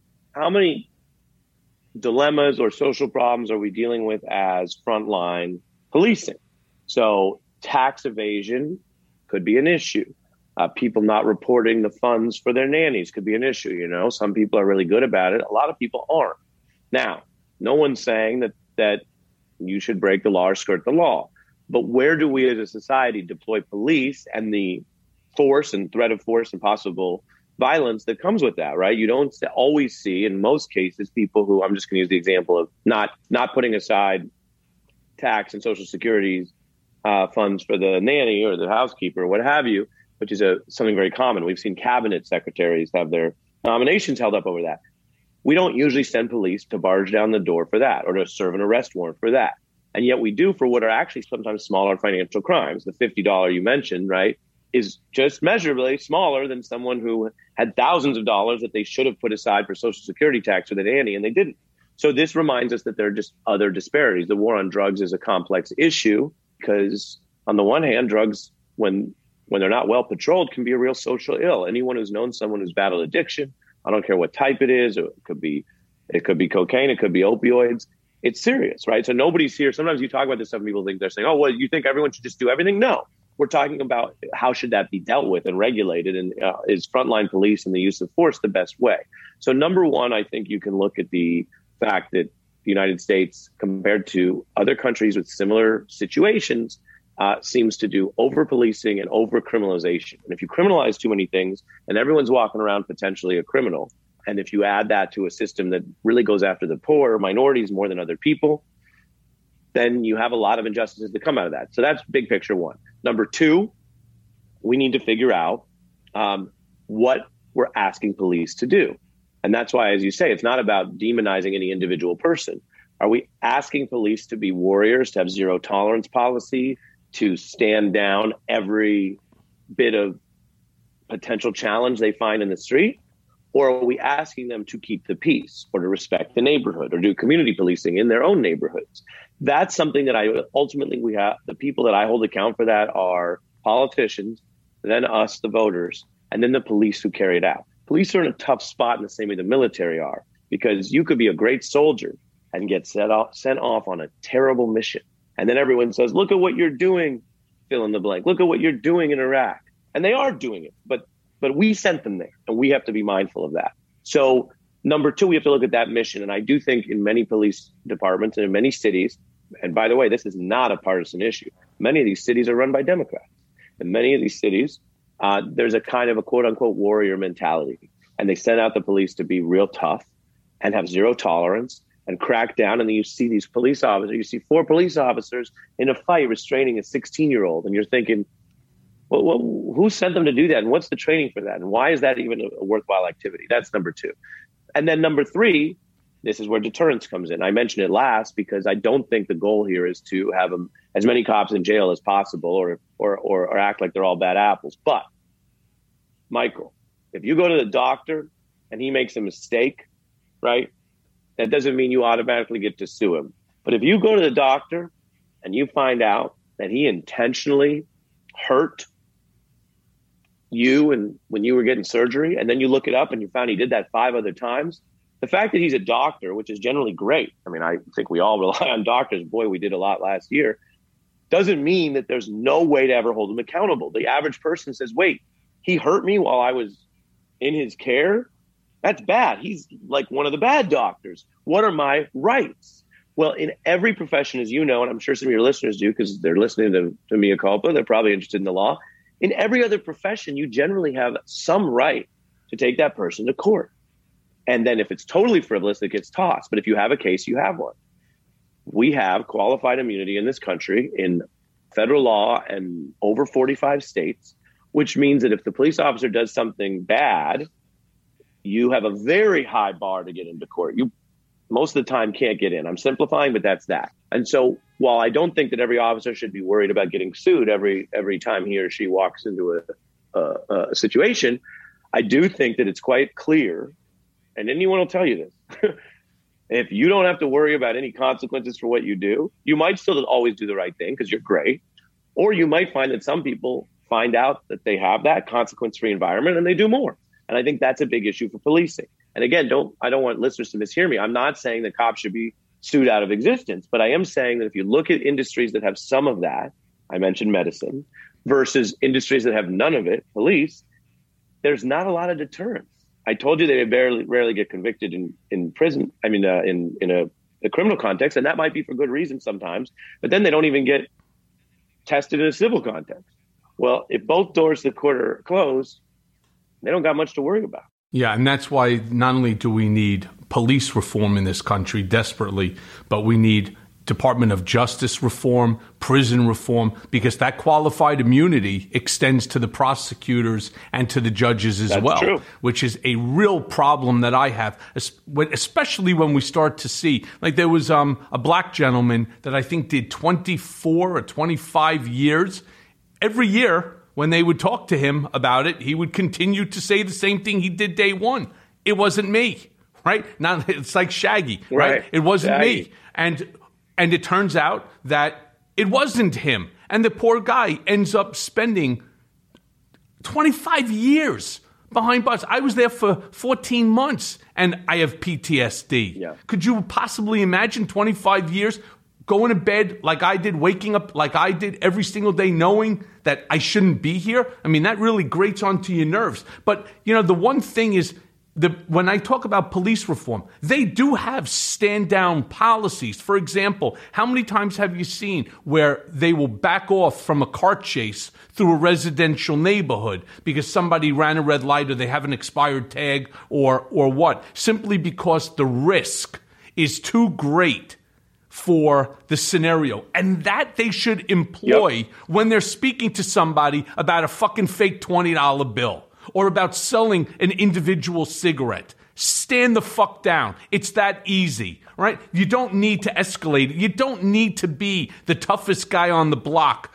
dilemmas or social problems are we dealing with as frontline policing? So tax evasion could be an issue. People not reporting the funds for their nannies could be an issue. Some people are really good about it. A lot of people aren't. Now, no one's saying that you should break the law or skirt the law. But where do we as a society deploy police and the force and threat of force and possible violence that comes with that, right? You don't always see, in most cases, people who, I'm just going to use the example of not putting aside tax and Social Security's funds for the nanny or the housekeeper or what have you, which is something very common. We've seen cabinet secretaries have their nominations held up over that. We don't usually send police to barge down the door for that or to serve an arrest warrant for that. And yet we do for what are actually sometimes smaller financial crimes. The $50 you mentioned, right, is just measurably smaller than someone who had thousands of dollars that they should have put aside for Social Security tax or the nanny, and they didn't. So this reminds us that there are just other disparities. The war on drugs is a complex issue because, on the one hand, drugs, when they're not well patrolled, can be a real social ill. Anyone who's known someone who's battled addiction I don't care what type it is. It could be cocaine. It could be opioids. It's serious, right? So nobody's here. Sometimes you talk about this stuff and people think they're saying, oh, well, you think everyone should just do everything? No, we're talking about how should that be dealt with and regulated, and is frontline police and the use of force the best way? So number one, I think you can look at the fact that the United States, compared to other countries with similar situations, seems to do over-policing and over-criminalization. And if you criminalize too many things and everyone's walking around potentially a criminal, and if you add that to a system that really goes after the poor or minorities more than other people, then you have a lot of injustices that come out of that. So that's big picture one. Number two, we need to figure out what we're asking police to do. And that's why, as you say, it's not about demonizing any individual person. Are we asking police to be warriors, to have zero tolerance policy, to stand down every bit of potential challenge they find in the street? Or are we asking them to keep the peace, or to respect the neighborhood, or do community policing in their own neighborhoods? That's something that ultimately we have. The people that I hold account for that are politicians, then us, the voters, and then the police who carry it out. Police are in a tough spot in the same way the military are, because you could be a great soldier and get sent off on a terrible mission. And then everyone says, look at what you're doing, fill in the blank. Look at what you're doing in Iraq. And they are doing it, but we sent them there, and we have to be mindful of that. So number two, we have to look at that mission. And I do think in many police departments and in many cities, and by the way, this is not a partisan issue. Many of these cities are run by Democrats. In many of these cities, there's a kind of a quote unquote warrior mentality. And they send out the police to be real tough and have zero tolerance and crack down. And then you see these police officers, you see 4 police officers in a fight restraining a 16-year-old. And you're thinking, well, who sent them to do that? And what's the training for that? And why is that even a worthwhile activity? That's number two. And then number three, this is where deterrence comes in. I mentioned it last because I don't think the goal here is to have as many cops in jail as possible or act like they're all bad apples. But, Michael, if you go to the doctor and he makes a mistake, right, that doesn't mean you automatically get to sue him. But if you go to the doctor and you find out that he intentionally hurt you and when you were getting surgery, and then you look it up and you found he did that 5 other times, the fact that he's a doctor, which is generally great, I mean, I think we all rely on doctors. Boy, we did a lot last year. Doesn't mean that there's no way to ever hold him accountable. The average person says, wait, he hurt me while I was in his care? That's bad. He's like one of the bad doctors. What are my rights? Well, in every profession, as you know, and I'm sure some of your listeners do because they're listening to Mea Culpa, they're probably interested in the law. In every other profession, you generally have some right to take that person to court. And then if it's totally frivolous, it gets tossed. But if you have a case, you have one. We have qualified immunity in this country in federal law and over 45 states, which means that if the police officer does something bad, you have a very high bar to get into court. You most of the time can't get in. I'm simplifying, but that's that. And so while I don't think that every officer should be worried about getting sued every time he or she walks into a situation, I do think that it's quite clear, and anyone will tell you this, if you don't have to worry about any consequences for what you do, you might still always do the right thing because you're great. Or you might find that some people find out that they have that consequence-free environment and they do more. And I think that's a big issue for policing. And again, I don't want listeners to mishear me. I'm not saying that cops should be sued out of existence, but I am saying that if you look at industries that have some of that, I mentioned medicine, versus industries that have none of it, police, there's not a lot of deterrence. I told you they rarely get convicted in prison. I mean, in a criminal context, and that might be for good reason sometimes, but then they don't even get tested in a civil context. Well, if both doors to the court are closed, they don't got much to worry about. Yeah, and that's why not only do we need police reform in this country desperately, but we need Department of Justice reform, prison reform, because that qualified immunity extends to the prosecutors and to the judges as well, true. Which is a real problem that I have, especially when we start to see, like there was a black gentleman that I think did 24 or 25 years. Every year, when they would talk to him about it, he would continue to say the same thing he did day one. It wasn't me, right? Now it's like Shaggy, right? It wasn't Shaggy. Me. And it turns out that it wasn't him. And the poor guy ends up spending 25 years behind bars. I was there for 14 months and I have PTSD. Yeah. Could you possibly imagine 25 years going to bed like I did, waking up like I did every single day knowing that I shouldn't be here? I mean, that really grates onto your nerves. But, the one thing is, when I talk about police reform, they do have stand-down policies. For example, how many times have you seen where they will back off from a car chase through a residential neighborhood because somebody ran a red light or they have an expired tag or what? Simply because the risk is too great for the scenario. And that they should employ when they're speaking to somebody about a fucking fake $20 bill. Or about selling an individual cigarette. Stand the fuck down. It's that easy, right? You don't need to escalate it. You don't need to be the toughest guy on the block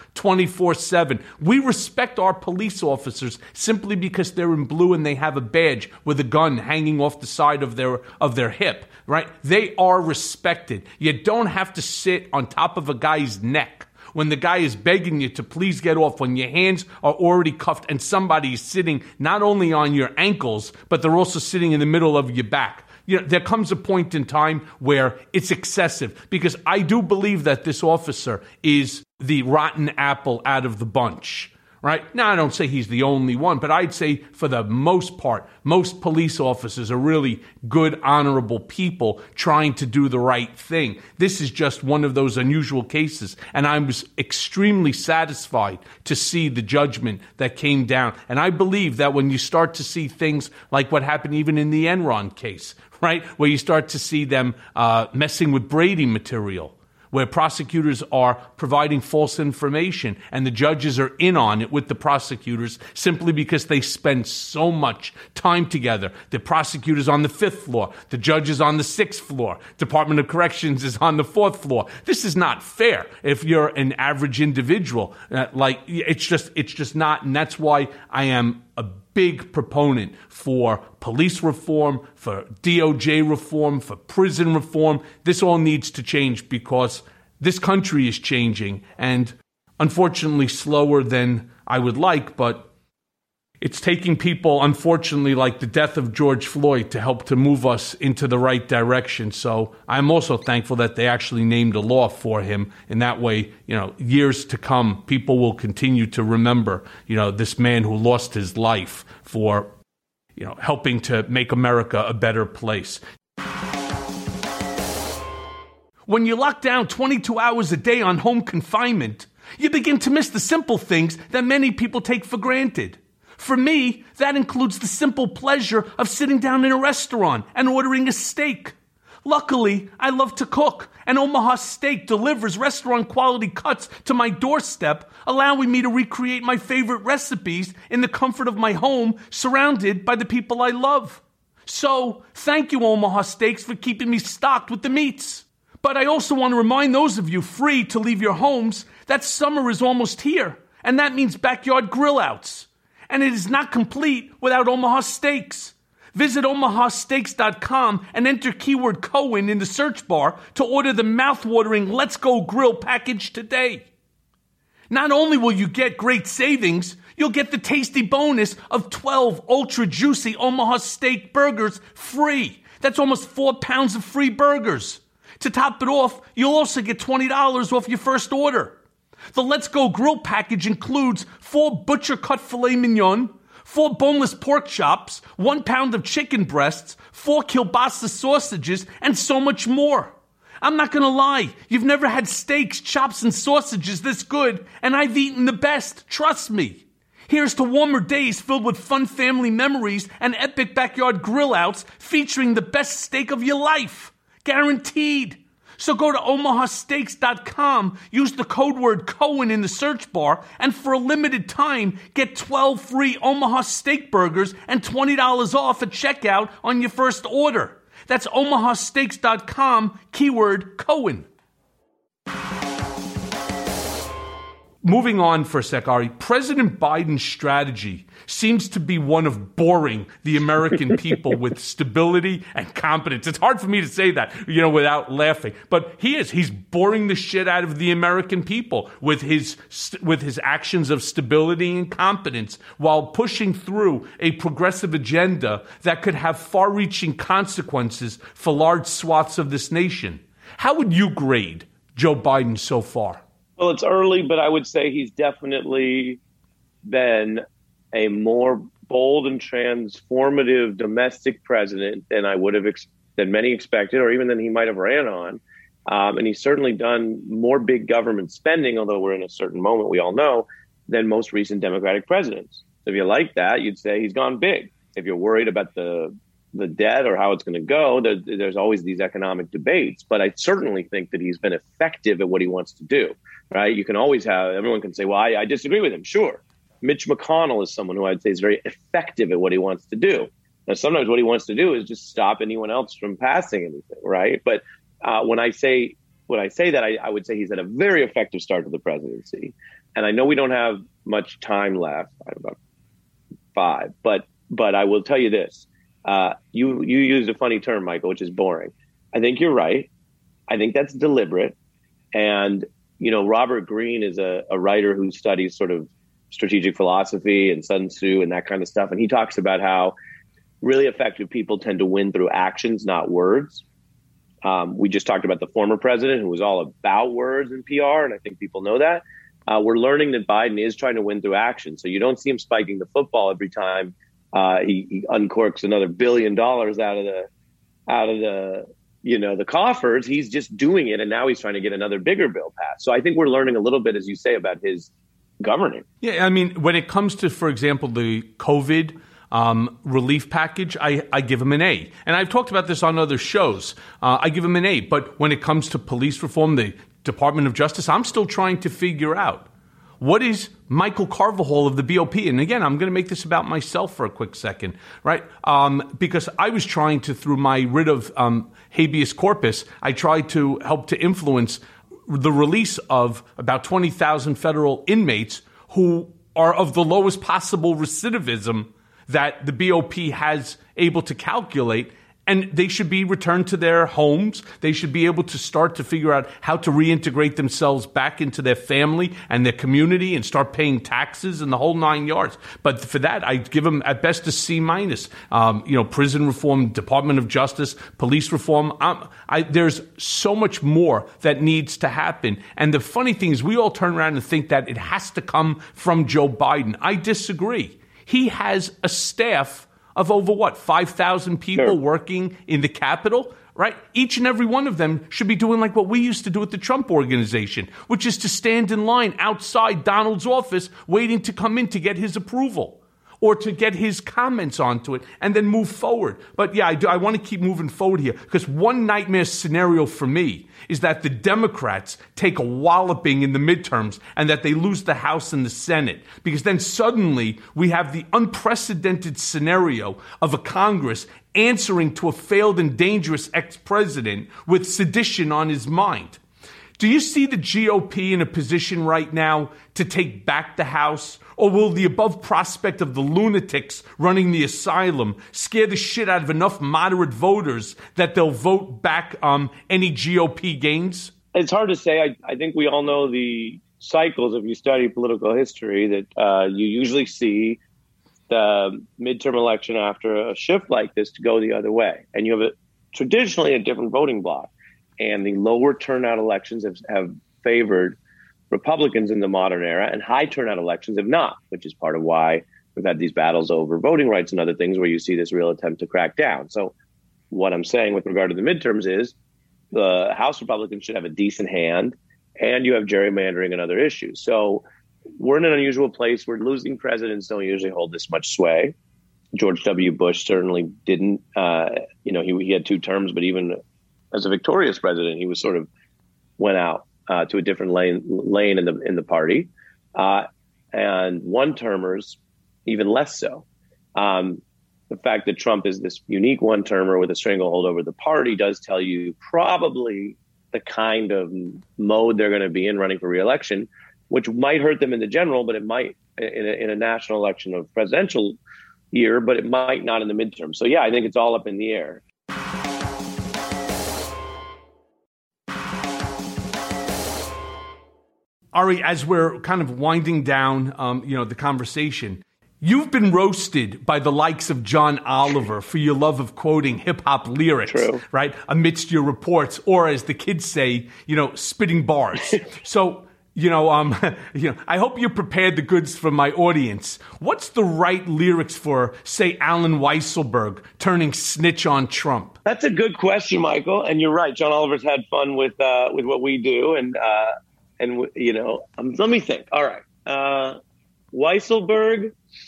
24/7. We respect our police officers simply because they're in blue and they have a badge with a gun hanging off the side of their hip, right? They are respected. You don't have to sit on top of a guy's neck when the guy is begging you to please get off, when your hands are already cuffed and somebody is sitting not only on your ankles, but they're also sitting in the middle of your back. There comes a point in time where it's excessive, because I do believe that this officer is the rotten apple out of the bunch. Right? Now, I don't say he's the only one, but I'd say for the most part, most police officers are really good, honorable people trying to do the right thing. This is just one of those unusual cases, and I was extremely satisfied to see the judgment that came down. And I believe that when you start to see things like what happened even in the Enron case, right, where you start to see them messing with Brady material, where prosecutors are providing false information and the judges are in on it with the prosecutors simply because they spend so much time together. The prosecutors on the 5th floor, the judges on the 6th floor, Department of Corrections is on the 4th floor. This is not fair if you're an average individual. It's just not, and that's why I am a big proponent for police reform, for DOJ reform, for prison reform. This all needs to change because this country is changing, and unfortunately slower than I would like, but it's taking people, unfortunately, like the death of George Floyd, to help to move us into the right direction. So I'm also thankful that they actually named a law for him. In that way, years to come, people will continue to remember, this man who lost his life for, helping to make America a better place. When you lock down 22 hours a day on home confinement, you begin to miss the simple things that many people take for granted. For me, that includes the simple pleasure of sitting down in a restaurant and ordering a steak. Luckily, I love to cook, and Omaha Steak delivers restaurant-quality cuts to my doorstep, allowing me to recreate my favorite recipes in the comfort of my home, surrounded by the people I love. So, thank you, Omaha Steaks, for keeping me stocked with the meats. But I also want to remind those of you free to leave your homes that summer is almost here, and that means backyard grill-outs. And it is not complete without Omaha Steaks. Visit omahasteaks.com and enter keyword Cohen in the search bar to order the mouth-watering Let's Go Grill package today. Not only will you get great savings, you'll get the tasty bonus of 12 ultra-juicy Omaha Steak burgers free. That's almost 4 pounds of free burgers. To top it off, you'll also get $20 off your first order. The Let's Go Grill package includes 4 butcher-cut filet mignon, 4 boneless pork chops, 1 pound of chicken breasts, 4 kielbasa sausages, and so much more. I'm not going to lie, you've never had steaks, chops, and sausages this good, and I've eaten the best, trust me. Here's to warmer days filled with fun family memories and epic backyard grill-outs featuring the best steak of your life. Guaranteed. So go to omahasteaks.com, use the code word Cohen in the search bar, and for a limited time, get 12 free Omaha Steak burgers and $20 off at checkout on your first order. That's omahasteaks.com, keyword Cohen. moving on for a sec, Ari, President Biden's strategy seems to be one of boring the American people with stability and competence. It's hard for me to say that, without laughing. But he's boring the shit out of the American people with his actions of stability and competence while pushing through a progressive agenda that could have far-reaching consequences for large swaths of this nation. How would you grade Joe Biden so far? Well, it's early, but I would say he's definitely been a more bold and transformative domestic president than I would have than many expected, or even than he might have ran on. And he's certainly done more big government spending, although we're in a certain moment, we all know, than most recent Democratic presidents. So if you like that, you'd say he's gone big. If you're worried about the debt or how it's going to go, there's always these economic debates. But I certainly think that he's been effective at what he wants to do. Right? You can always everyone can say, well, I disagree with him. Sure. Mitch McConnell is someone who I'd say is very effective at what he wants to do. Now, sometimes what he wants to do is just stop anyone else from passing anything. Right. But when I say that, I would say he's had a very effective start to the presidency. And I know we don't have much time left. I have about 5. But I will tell you this. You used a funny term, Michael, which is boring. I think you're right. I think that's deliberate. And Robert Greene is a writer who studies sort of strategic philosophy and Sun Tzu and that kind of stuff. And he talks about how really effective people tend to win through actions, not words. We just talked about the former president who was all about words and PR. And I think people know that. We're learning that Biden is trying to win through action. So you don't see him spiking the football every time he uncorks another $1 billion out of the coffers. He's just doing it. And now he's trying to get another bigger bill passed. So I think we're learning a little bit, as you say, about his governing. Yeah. I mean, when it comes to, for example, the COVID relief package, I give him an A. And I've talked about this on other shows. I give him an A. But when it comes to police reform, the Department of Justice, I'm still trying to figure out what is Michael Carvajal of the BOP. And again, I'm going to make this about myself for a quick second, right? Because I was trying to, through my writ of habeas corpus, I tried to help to influence the release of about 20,000 federal inmates who are of the lowest possible recidivism that the BOP has able to calculate. And they should be returned to their homes. They should be able to start to figure out how to reintegrate themselves back into their family and their community and start paying taxes and the whole 9 yards. But for that, I give them at best a C-. Prison reform, Department of Justice, police reform. There's so much more that needs to happen. And the funny thing is we all turn around and think that it has to come from Joe Biden. I disagree. He has a staff of over 5,000 people working in the Capitol, right? Each and every one of them should be doing like what we used to do at the Trump Organization, which is to stand in line outside Donald's office waiting to come in to get his approval or to get his comments onto it and then move forward. But yeah, I want to keep moving forward here because one nightmare scenario for me is that the Democrats take a walloping in the midterms and that they lose the House and the Senate, because then suddenly we have the unprecedented scenario of a Congress answering to a failed and dangerous ex-president with sedition on his mind. Do you see the GOP in a position right now to take back the House? Or will the above prospect of the lunatics running the asylum scare the shit out of enough moderate voters that they'll vote back any GOP gains? It's hard to say. I think we all know the cycles, if you study political history, that you usually see the midterm election after a shift like this to go the other way. And you have traditionally a different voting bloc. And the lower turnout elections have favored Republicans in the modern era, and high turnout elections have not, which is part of why we've had these battles over voting rights and other things where you see this real attempt to crack down. So what I'm saying with regard to the midterms is the House Republicans should have a decent hand, and you have gerrymandering and other issues. So we're in an unusual place where losing presidents don't usually hold this much sway. George W. Bush certainly didn't. He had 2 terms, but even as a victorious president, he was sort of went out to a different lane in the party, and one-termers even less so. The fact that Trump is this unique one-termer with a stranglehold over the party does tell you probably the kind of mode they're going to be in running for re-election. which might hurt them in the general, but it might in a national election of presidential year, but it might not in the midterm. So, yeah, I think it's all up in the air. Ari, as we're kind of winding down, the conversation, you've been roasted by the likes of John Oliver for your love of quoting hip-hop lyrics, right, amidst your reports, or as the kids say, spitting bars. So, I hope you prepared the goods for my audience. What's the right lyrics for, say, Allen Weisselberg turning snitch on Trump? That's a good question, Michael. And you're right. John Oliver's had fun with what we do. And let me think. All right. Weisselberg.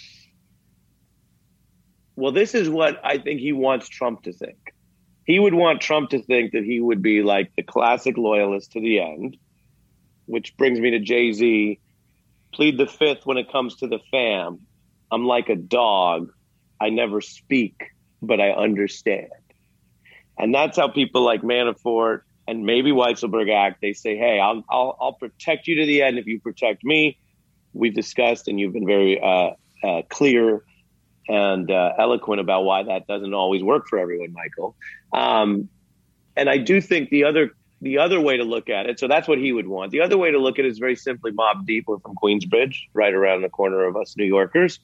Well, this is what I think he wants Trump to think. He would want Trump to think that he would be like the classic loyalist to the end, which brings me to Jay-Z. Plead the fifth when it comes to the fam. I'm like a dog. I never speak, but I understand. And that's how people like Manafort and maybe Weisselberg act. They say, hey, I'll protect you to the end if you protect me. We've discussed, and you've been very clear and eloquent about why that doesn't always work for everyone, Michael. And I do think the other way to look at it, so that's what he would want. The other way to look at it is very simply Mobb Deep. We're from Queensbridge, right around the corner of us New Yorkers.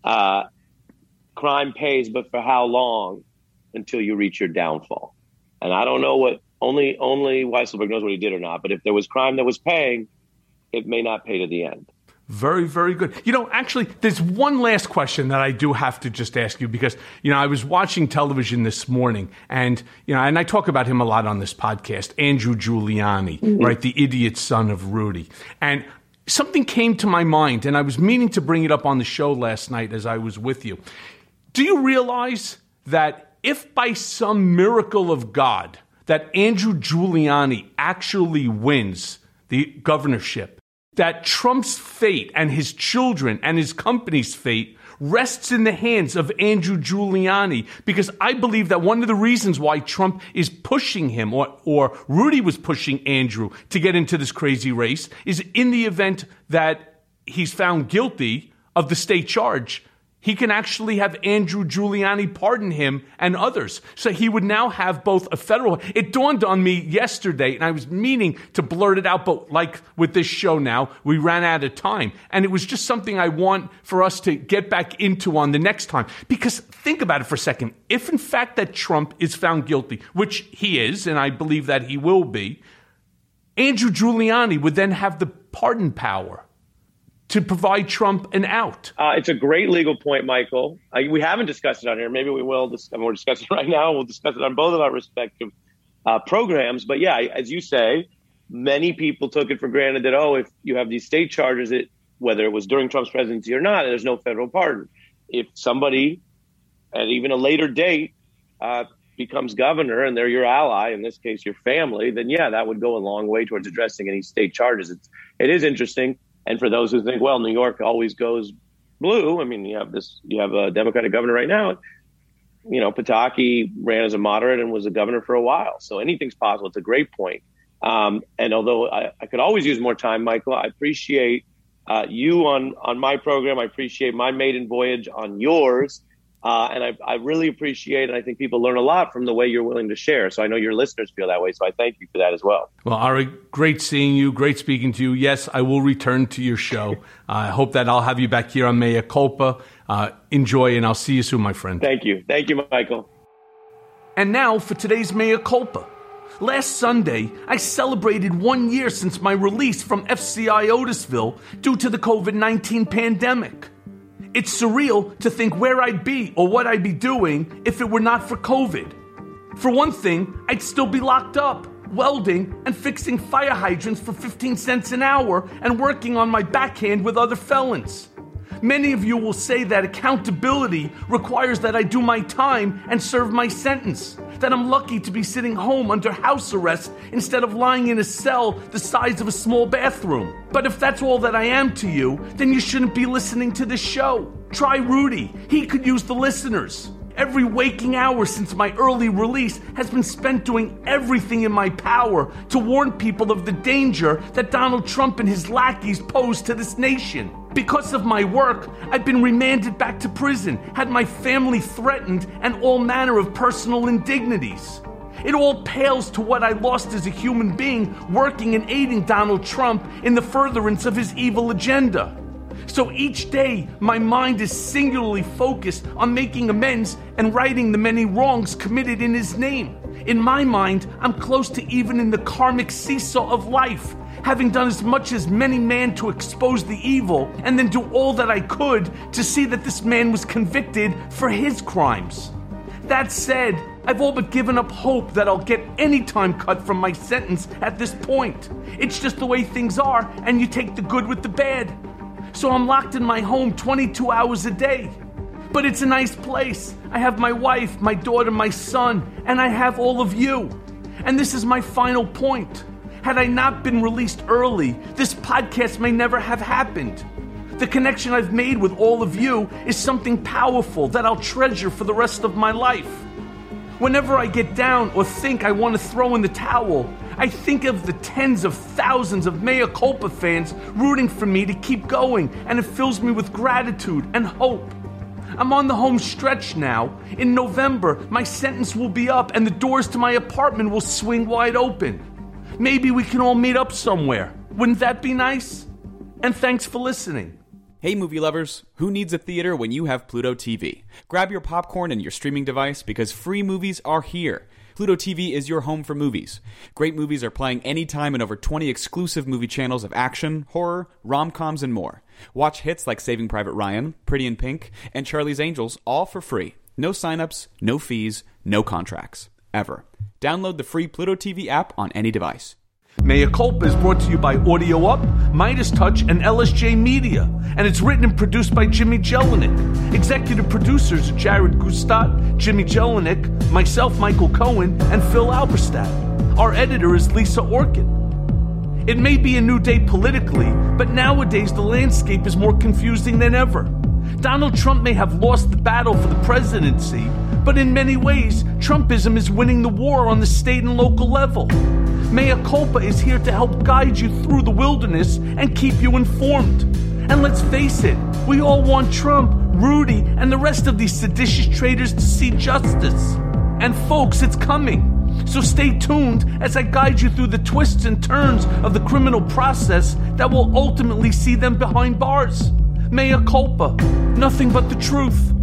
Crime pays, but for how long until you reach your downfall? And I don't know what, only Weisselberg knows what he did or not. But if there was crime that was paying, it may not pay to the end. Very, very good. Actually, there's one last question that I do have to just ask you because, I was watching television this morning and I talk about him a lot on this podcast, Andrew Giuliani, right? The idiot son of Rudy. And something came to my mind and I was meaning to bring it up on the show last night as I was with you. Do you realize that if by some miracle of God that Andrew Giuliani actually wins the governorship, that Trump's fate and his children and his company's fate rests in the hands of Andrew Giuliani? Because I believe that one of the reasons why Trump is pushing him or Rudy was pushing Andrew to get into this crazy race is in the event that he's found guilty of the state charge, he can actually have Andrew Giuliani pardon him and others. So he would now have both a federal. It dawned on me yesterday, and I was meaning to blurt it out, but like with this show now, we ran out of time. And it was just something I want for us to get back into on the next time. Because think about it for a second. If in fact that Trump is found guilty, which he is, and I believe that he will be, Andrew Giuliani would then have the pardon power to provide Trump an out. It's a great legal point, Michael. We haven't discussed it on here. Maybe we will. We're discussing it right now. We'll discuss it on both of our respective programs. But yeah, as you say, many people took it for granted that, if you have these state charges, whether it was during Trump's presidency or not, there's no federal pardon. If somebody at even a later date becomes governor and they're your ally, in this case, your family, then yeah, that would go a long way towards addressing any state charges. It is interesting. And for those who think, well, New York always goes blue. I mean, you have a Democratic governor right now. Pataki ran as a moderate and was a governor for a while. So anything's possible. It's a great point. And although I could always use more time, Michael, I appreciate you on my program. I appreciate my maiden voyage on yours. And I really appreciate, and I think people learn a lot from the way you're willing to share. So I know your listeners feel that way. So I thank you for that as well. Well, Ari, great seeing you. Great speaking to you. Yes, I will return to your show. I hope that I'll have you back here on Mea Culpa. Enjoy, and I'll see you soon, my friend. Thank you. Thank you, Michael. And now for today's Mea Culpa. Last Sunday, I celebrated 1 year since my release from FCI Otisville due to the COVID-19 pandemic. It's surreal to think where I'd be or what I'd be doing if it were not for COVID. For one thing, I'd still be locked up, welding and fixing fire hydrants for 15 cents an hour and working on my backhand with other felons. Many of you will say that accountability requires that I do my time and serve my sentence, that I'm lucky to be sitting home under house arrest instead of lying in a cell the size of a small bathroom. But if that's all that I am to you, then you shouldn't be listening to this show. Try Rudy. He could use the listeners. Every waking hour since my early release has been spent doing everything in my power to warn people of the danger that Donald Trump and his lackeys pose to this nation. Because of my work, I've been remanded back to prison, had my family threatened, and all manner of personal indignities. It all pales to what I lost as a human being working and aiding Donald Trump in the furtherance of his evil agenda. So each day, my mind is singularly focused on making amends and righting the many wrongs committed in his name. In my mind, I'm close to even in the karmic seesaw of life, having done as much as many man to expose the evil and then do all that I could to see that this man was convicted for his crimes. That said, I've all but given up hope that I'll get any time cut from my sentence at this point. It's just the way things are, and you take the good with the bad. So I'm locked in my home 22 hours a day. But it's a nice place. I have my wife, my daughter, my son, and I have all of you. And this is my final point. Had I not been released early, this podcast may never have happened. The connection I've made with all of you is something powerful that I'll treasure for the rest of my life. Whenever I get down or think I want to throw in the towel, I think of the tens of thousands of Mea Culpa fans rooting for me to keep going, and it fills me with gratitude and hope. I'm on the home stretch now. In November, my sentence will be up and the doors to my apartment will swing wide open. Maybe we can all meet up somewhere. Wouldn't that be nice? And thanks for listening. Hey movie lovers, who needs a theater when you have Pluto TV? Grab your popcorn and your streaming device because free movies are here. Pluto TV is your home for movies. Great movies are playing anytime in over 20 exclusive movie channels of action, horror, rom-coms, and more. Watch hits like Saving Private Ryan, Pretty in Pink, and Charlie's Angels all for free. No signups, no fees, no contracts. Ever. Download the free Pluto TV app on any device. Mea Culpa is brought to you by Audio Up, Midas Touch, and LSJ Media, and it's written and produced by Jimmy Jelinek. Executive producers are Jared Gustat, Jimmy Jelinek, myself, Michael Cohen, and Phil Alberstadt. Our editor is Lisa Orkin. It may be a new day politically, but nowadays the landscape is more confusing than ever. Donald Trump may have lost the battle for the presidency, but in many ways, Trumpism is winning the war on the state and local level. Mea Culpa is here to help guide you through the wilderness and keep you informed. And let's face it, we all want Trump, Rudy, and the rest of these seditious traitors to see justice. And folks, it's coming. So stay tuned as I guide you through the twists and turns of the criminal process that will ultimately see them behind bars. Mea Culpa, nothing but the truth.